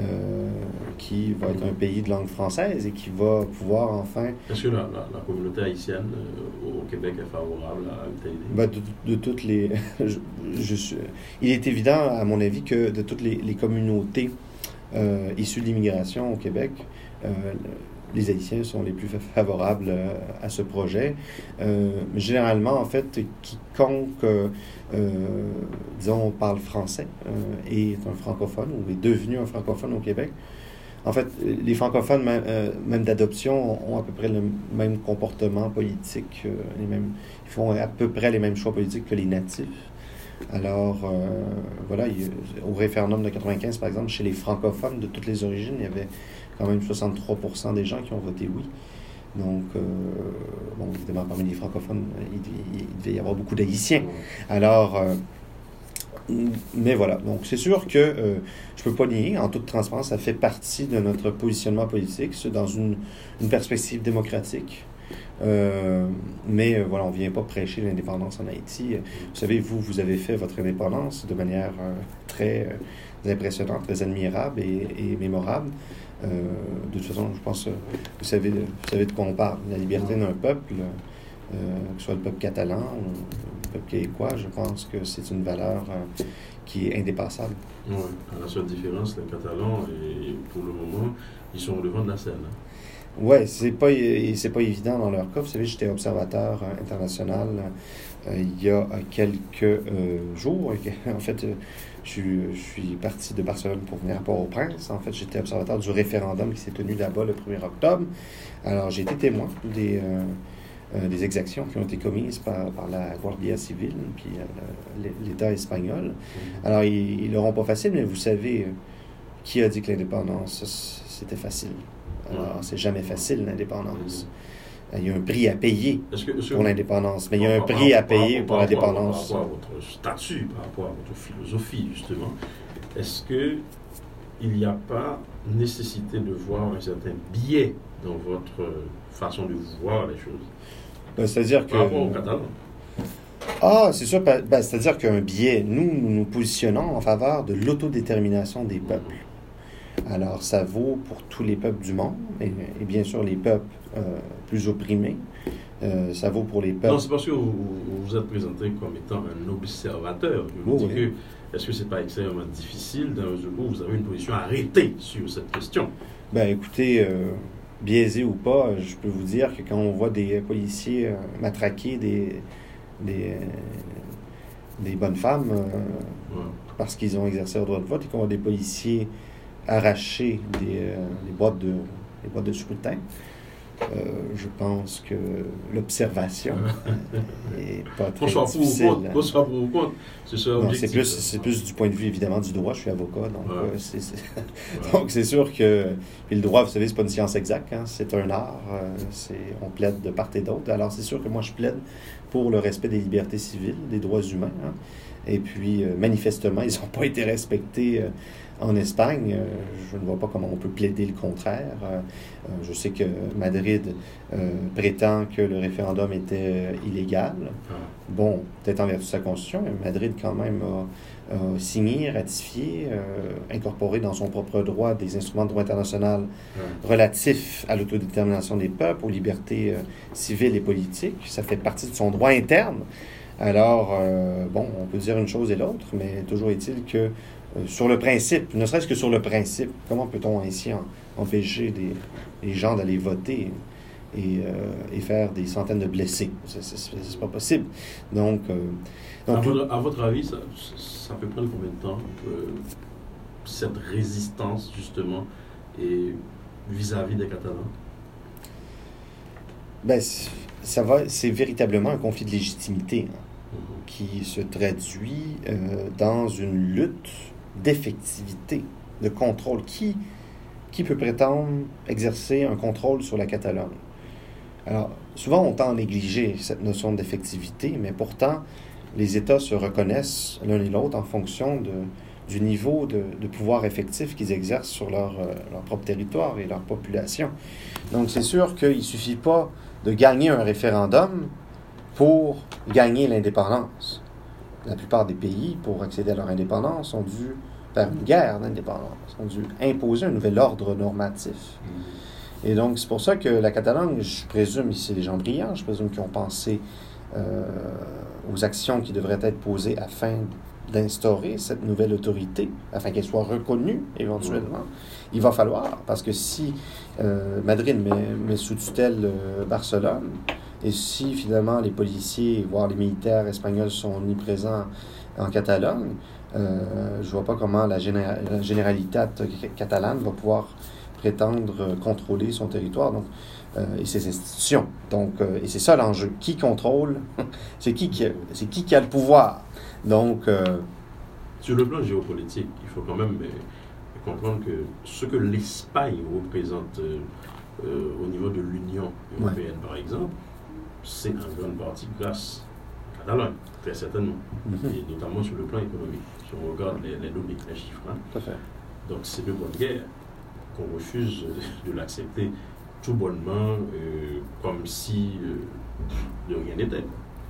qui va être un pays de langue française et qui va pouvoir enfin... Est-ce que la communauté haïtienne au Québec est favorable à une telle idée? De toutes les... il est évident, à mon avis, que de toutes les communautés issues de l'immigration au Québec, les Haïtiens sont les plus favorables à ce projet. Généralement, en fait, quiconque, disons, parle français est un francophone ou est devenu un francophone au Québec. En fait, les francophones, même d'adoption, ont à peu près le même comportement politique, ils font à peu près les mêmes choix politiques que les natifs. Alors, voilà, au référendum de 95, par exemple, chez les francophones de toutes les origines, il y avait quand même 63% des gens qui ont voté oui. Donc, bon, évidemment, parmi les francophones, il devait y avoir beaucoup d'Haïtiens. Alors, mais voilà, donc c'est sûr que je ne peux pas nier, en toute transparence, ça fait partie de notre positionnement politique, c'est dans une perspective démocratique. Mais voilà, on ne vient pas prêcher l'indépendance en Haïti. Vous savez, vous avez fait votre indépendance de manière très impressionnante, très admirable et mémorable. De toute façon, je pense que vous savez de quoi on parle. La liberté d'un peuple, que ce soit le peuple catalan ou le peuple québécois, je pense que c'est une valeur qui est indépassable. Oui, à la seule différence, les Catalans, et pour le moment, ils sont au devant de la scène. Oui, c'est pas évident dans leur cas. Vous savez, j'étais observateur international il y a quelques jours. En fait, je suis parti de Barcelone pour venir à Port-au-Prince. En fait, j'étais observateur du référendum qui s'est tenu là-bas le 1er octobre. Alors, j'ai été témoin des exactions qui ont été commises par la Guardia Civile puis l'État espagnol. Alors, ils l'auront pas facile, mais vous savez, qui a dit que l'indépendance, c'était facile? Alors, c'est jamais facile, l'indépendance. Il y a un prix à payer pour l'indépendance, mais il y a un prix à payer pour l'indépendance. Par rapport à votre statut, par rapport à votre philosophie, justement, est-ce qu'il n'y a pas nécessité de voir un certain biais dans votre façon de voir les choses? C'est-à-dire que... Par rapport aux Catalans. Ah, c'est sûr. C'est-à-dire qu'un biais, nous nous positionnons en faveur de l'autodétermination des peuples. Alors, ça vaut pour tous les peuples du monde, et bien sûr les peuples plus opprimés. Ça vaut pour les peuples... Non, c'est parce que vous vous êtes présenté comme étant un observateur. Je vous dis que, est-ce que c'est pas extrêmement difficile, dans le où vous avez une position arrêtée sur cette question? Ben, écoutez, biaisé ou pas, je peux vous dire que quand on voit des policiers matraquer des bonnes femmes parce qu'ils ont exercé leur droit de vote et qu'on voit des policiers arracher des boîtes de scrutin, Je pense que l'observation est pas très Qu'on difficile. soit pour ou contre, c'est ça l'objectif. C'est plus du point de vue, évidemment, du droit. Je suis avocat, donc Ouais. donc c'est sûr que... Puis le droit, vous savez, c'est pas une science exacte, hein, c'est un art. On plaide de part et d'autre. Alors, c'est sûr que moi, je plaide pour le respect des libertés civiles, des droits humains. Hein. Et puis, manifestement, ils n'ont pas été respectés en Espagne. Je ne vois pas comment on peut plaider le contraire. Je sais que Madrid prétend que le référendum était illégal. Bon, peut-être en vertu de sa constitution, mais Madrid, quand même, a signé, ratifié, incorporé dans son propre droit des instruments de droit international relatifs à l'autodétermination des peuples, aux libertés civiles et politiques. Ça fait partie de son droit interne. Alors, bon, on peut dire une chose et l'autre, mais toujours est-il que sur le principe, ne serait-ce que sur le principe, comment peut-on ainsi empêcher les gens d'aller voter et faire des centaines de blessés? C'est pas possible. Donc à votre avis, ça peut prendre combien de temps, cette résistance, justement, et vis-à-vis des Catalans? Ben, c'est véritablement un conflit de légitimité qui se traduit dans une lutte d'effectivité, de contrôle. Qui peut prétendre exercer un contrôle sur la Catalogne? Alors, souvent, on tend à négliger cette notion d'effectivité, mais pourtant, les États se reconnaissent l'un et l'autre en fonction du niveau de pouvoir effectif qu'ils exercent sur leur propre territoire et leur population. Donc, c'est sûr qu'il ne suffit pas de gagner un référendum pour gagner l'indépendance. La plupart des pays, pour accéder à leur indépendance, ont dû faire une guerre d'indépendance, ont dû imposer un nouvel ordre normatif. Et donc, c'est pour ça que la Catalogne, je présume, ici, c'est des gens brillants, je présume qu'ils ont pensé aux actions qui devraient être posées afin d'instaurer cette nouvelle autorité, afin qu'elle soit reconnue éventuellement. Il va falloir, parce que si Madrid met sous tutelle Barcelone, et si finalement les policiers, voire les militaires espagnols sont omniprésents en Catalogne, je ne vois pas comment la Generalitat catalane va pouvoir prétendre contrôler son territoire et ses institutions. Donc, et c'est ça l'enjeu. Qui contrôle? C'est qui a le pouvoir? Donc, sur le plan géopolitique, il faut quand même comprendre que ce que l'Espagne représente au niveau de l'Union européenne, par exemple, c'est en grande partie grâce à la Catalogne, très certainement, et notamment sur le plan économique. Si on regarde les données, les chiffres. Hein. Tout à fait. Donc, c'est de bonne guerre qu'on refuse de l'accepter tout bonnement, comme si de rien n'était.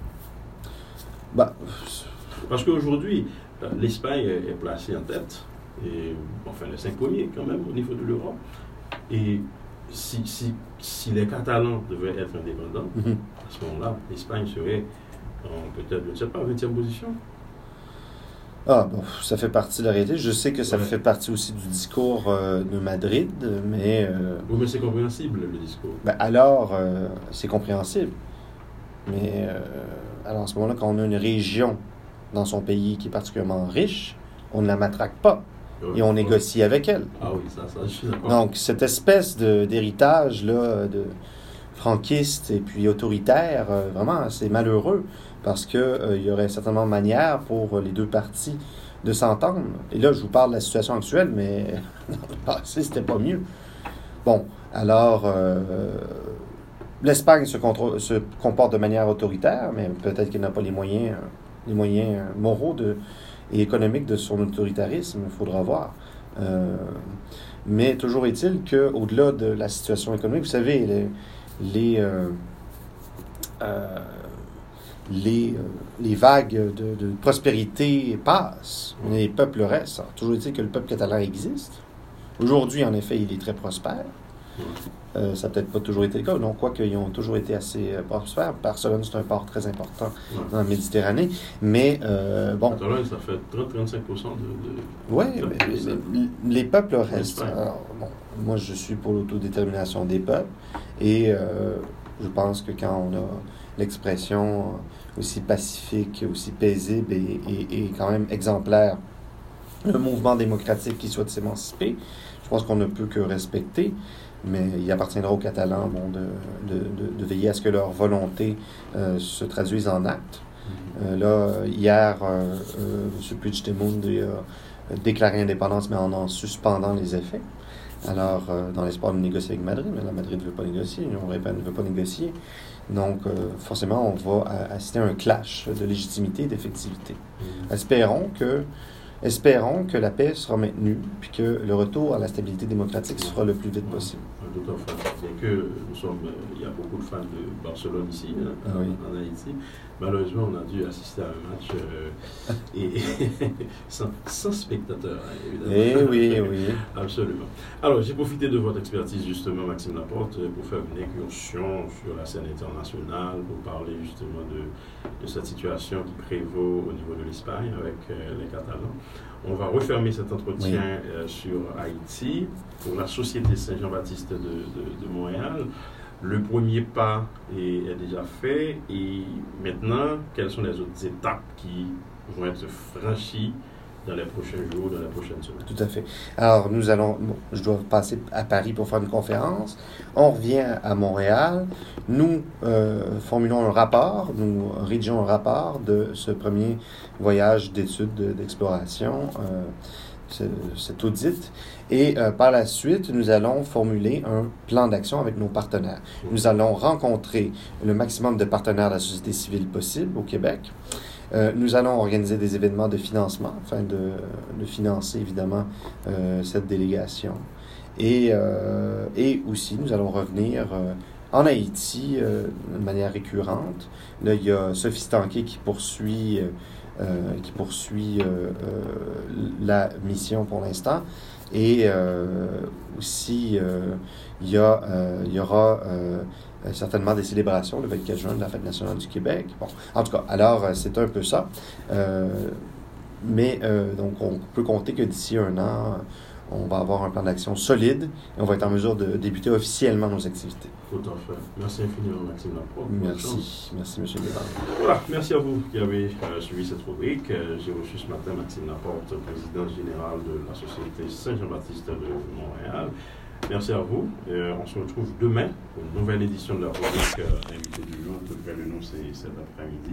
Parce qu'aujourd'hui, l'Espagne est placée en tête, et, enfin les 5 premiers quand même au niveau de l'Europe. Et si les Catalans devaient être indépendants, à ce moment-là, l'Espagne serait peut-être, je ne sais pas, 20e position. Ah, bon, ça fait partie de la réalité. Je sais que ça fait partie aussi du discours de Madrid, mais... Oui, mais c'est compréhensible, le discours. Alors, c'est compréhensible. Mais, alors, à ce moment-là, quand on a une région dans son pays qui est particulièrement riche, on ne la matraque pas. Et on négocie avec elle. Ah oui, ça, je suis d'accord. Donc, cette espèce d'héritage-là, de franquiste et puis autoritaire, vraiment, c'est malheureux parce qu'il y aurait certainement manière pour les deux parties de s'entendre. Et là, je vous parle de la situation actuelle, mais dans le passé, c'était pas mieux. Bon, alors, l'Espagne se comporte de manière autoritaire, mais peut-être qu'elle n'a pas les moyens moraux et économiques de son autoritarisme, il faudra voir. Mais toujours est-il qu'au-delà de la situation économique, vous savez, les vagues de prospérité passent, mais les peuples restent. Alors, toujours est-il que le peuple catalan existe. Aujourd'hui, en effet, il est très prospère. Ça n'a peut-être pas toujours été le cas, donc quoique ils ont toujours été assez prospères. Barcelone, c'est un port très important dans la Méditerranée, mais bon... Catalogne, ça fait 30-35% Oui, mais les peuples restent. Alors, bon, moi, je suis pour l'autodétermination des peuples, et je pense que quand on a l'expression aussi pacifique, aussi paisible et quand même exemplaire, le mouvement démocratique qui souhaite s'émanciper, je pense qu'on ne peut que respecter. mais il appartiendra aux Catalans de veiller à ce que leur volonté se traduise en actes. Hier, M. Puigdemont a déclaré indépendance, mais en suspendant les effets. Alors, dans l'espoir de négocier avec Madrid, mais la Madrid ne veut pas négocier, l'Union européenne ne veut pas négocier. Donc, forcément, on va assister à un clash de légitimité et d'effectivité. Espérons que la paix sera maintenue, puis que le retour à la stabilité démocratique sera le plus vite possible. Tout à fait. Bien que il y a beaucoup de fans de Barcelone ici, en Haïti. Malheureusement, on a dû assister à un match sans spectateurs, évidemment. Oui. Absolument. Alors, j'ai profité de votre expertise, justement, Maxime Laporte, pour faire une incursion sur la scène internationale, pour parler justement de cette situation qui prévaut au niveau de l'Espagne avec les Catalans. On va refermer cet entretien sur Haïti pour la Société Saint-Jean-Baptiste de Montréal. Le premier pas est déjà fait et maintenant, quelles sont les autres étapes qui vont être franchies dans les prochains jours, dans les prochaines semaines? Tout à fait. Alors, je dois passer à Paris pour faire une conférence. On revient à Montréal. Nous formulons un rapport, nous rédigeons un rapport de ce premier voyage d'études, d'exploration, cet audit. Et par la suite, nous allons formuler un plan d'action avec nos partenaires. Nous allons rencontrer le maximum de partenaires de la société civile possible au Québec. Nous allons organiser des événements de financement afin de financer évidemment cette délégation. Et aussi, nous allons revenir en Haïti de manière récurrente. Là, il y a Sophie Stanquet qui poursuit la mission pour l'instant. Et aussi, il y aura certainement des célébrations le 24 juin de la Fête nationale du Québec. Bon, en tout cas, alors, c'est un peu ça. Donc, on peut compter que d'ici un an, on va avoir un plan d'action solide et on va être en mesure de débuter officiellement nos activités. Tout à fait. Merci infiniment, Maxime Laporte. Merci, M. Desbarres. Voilà, merci à vous qui avez suivi cette rubrique. J'ai reçu ce matin Maxime Laporte, président général de la Société Saint-Jean-Baptiste de Montréal. Merci à vous. On se retrouve demain pour une nouvelle édition de la rubrique Invité du jour. En tout cas, le nom, c'est cet après-midi.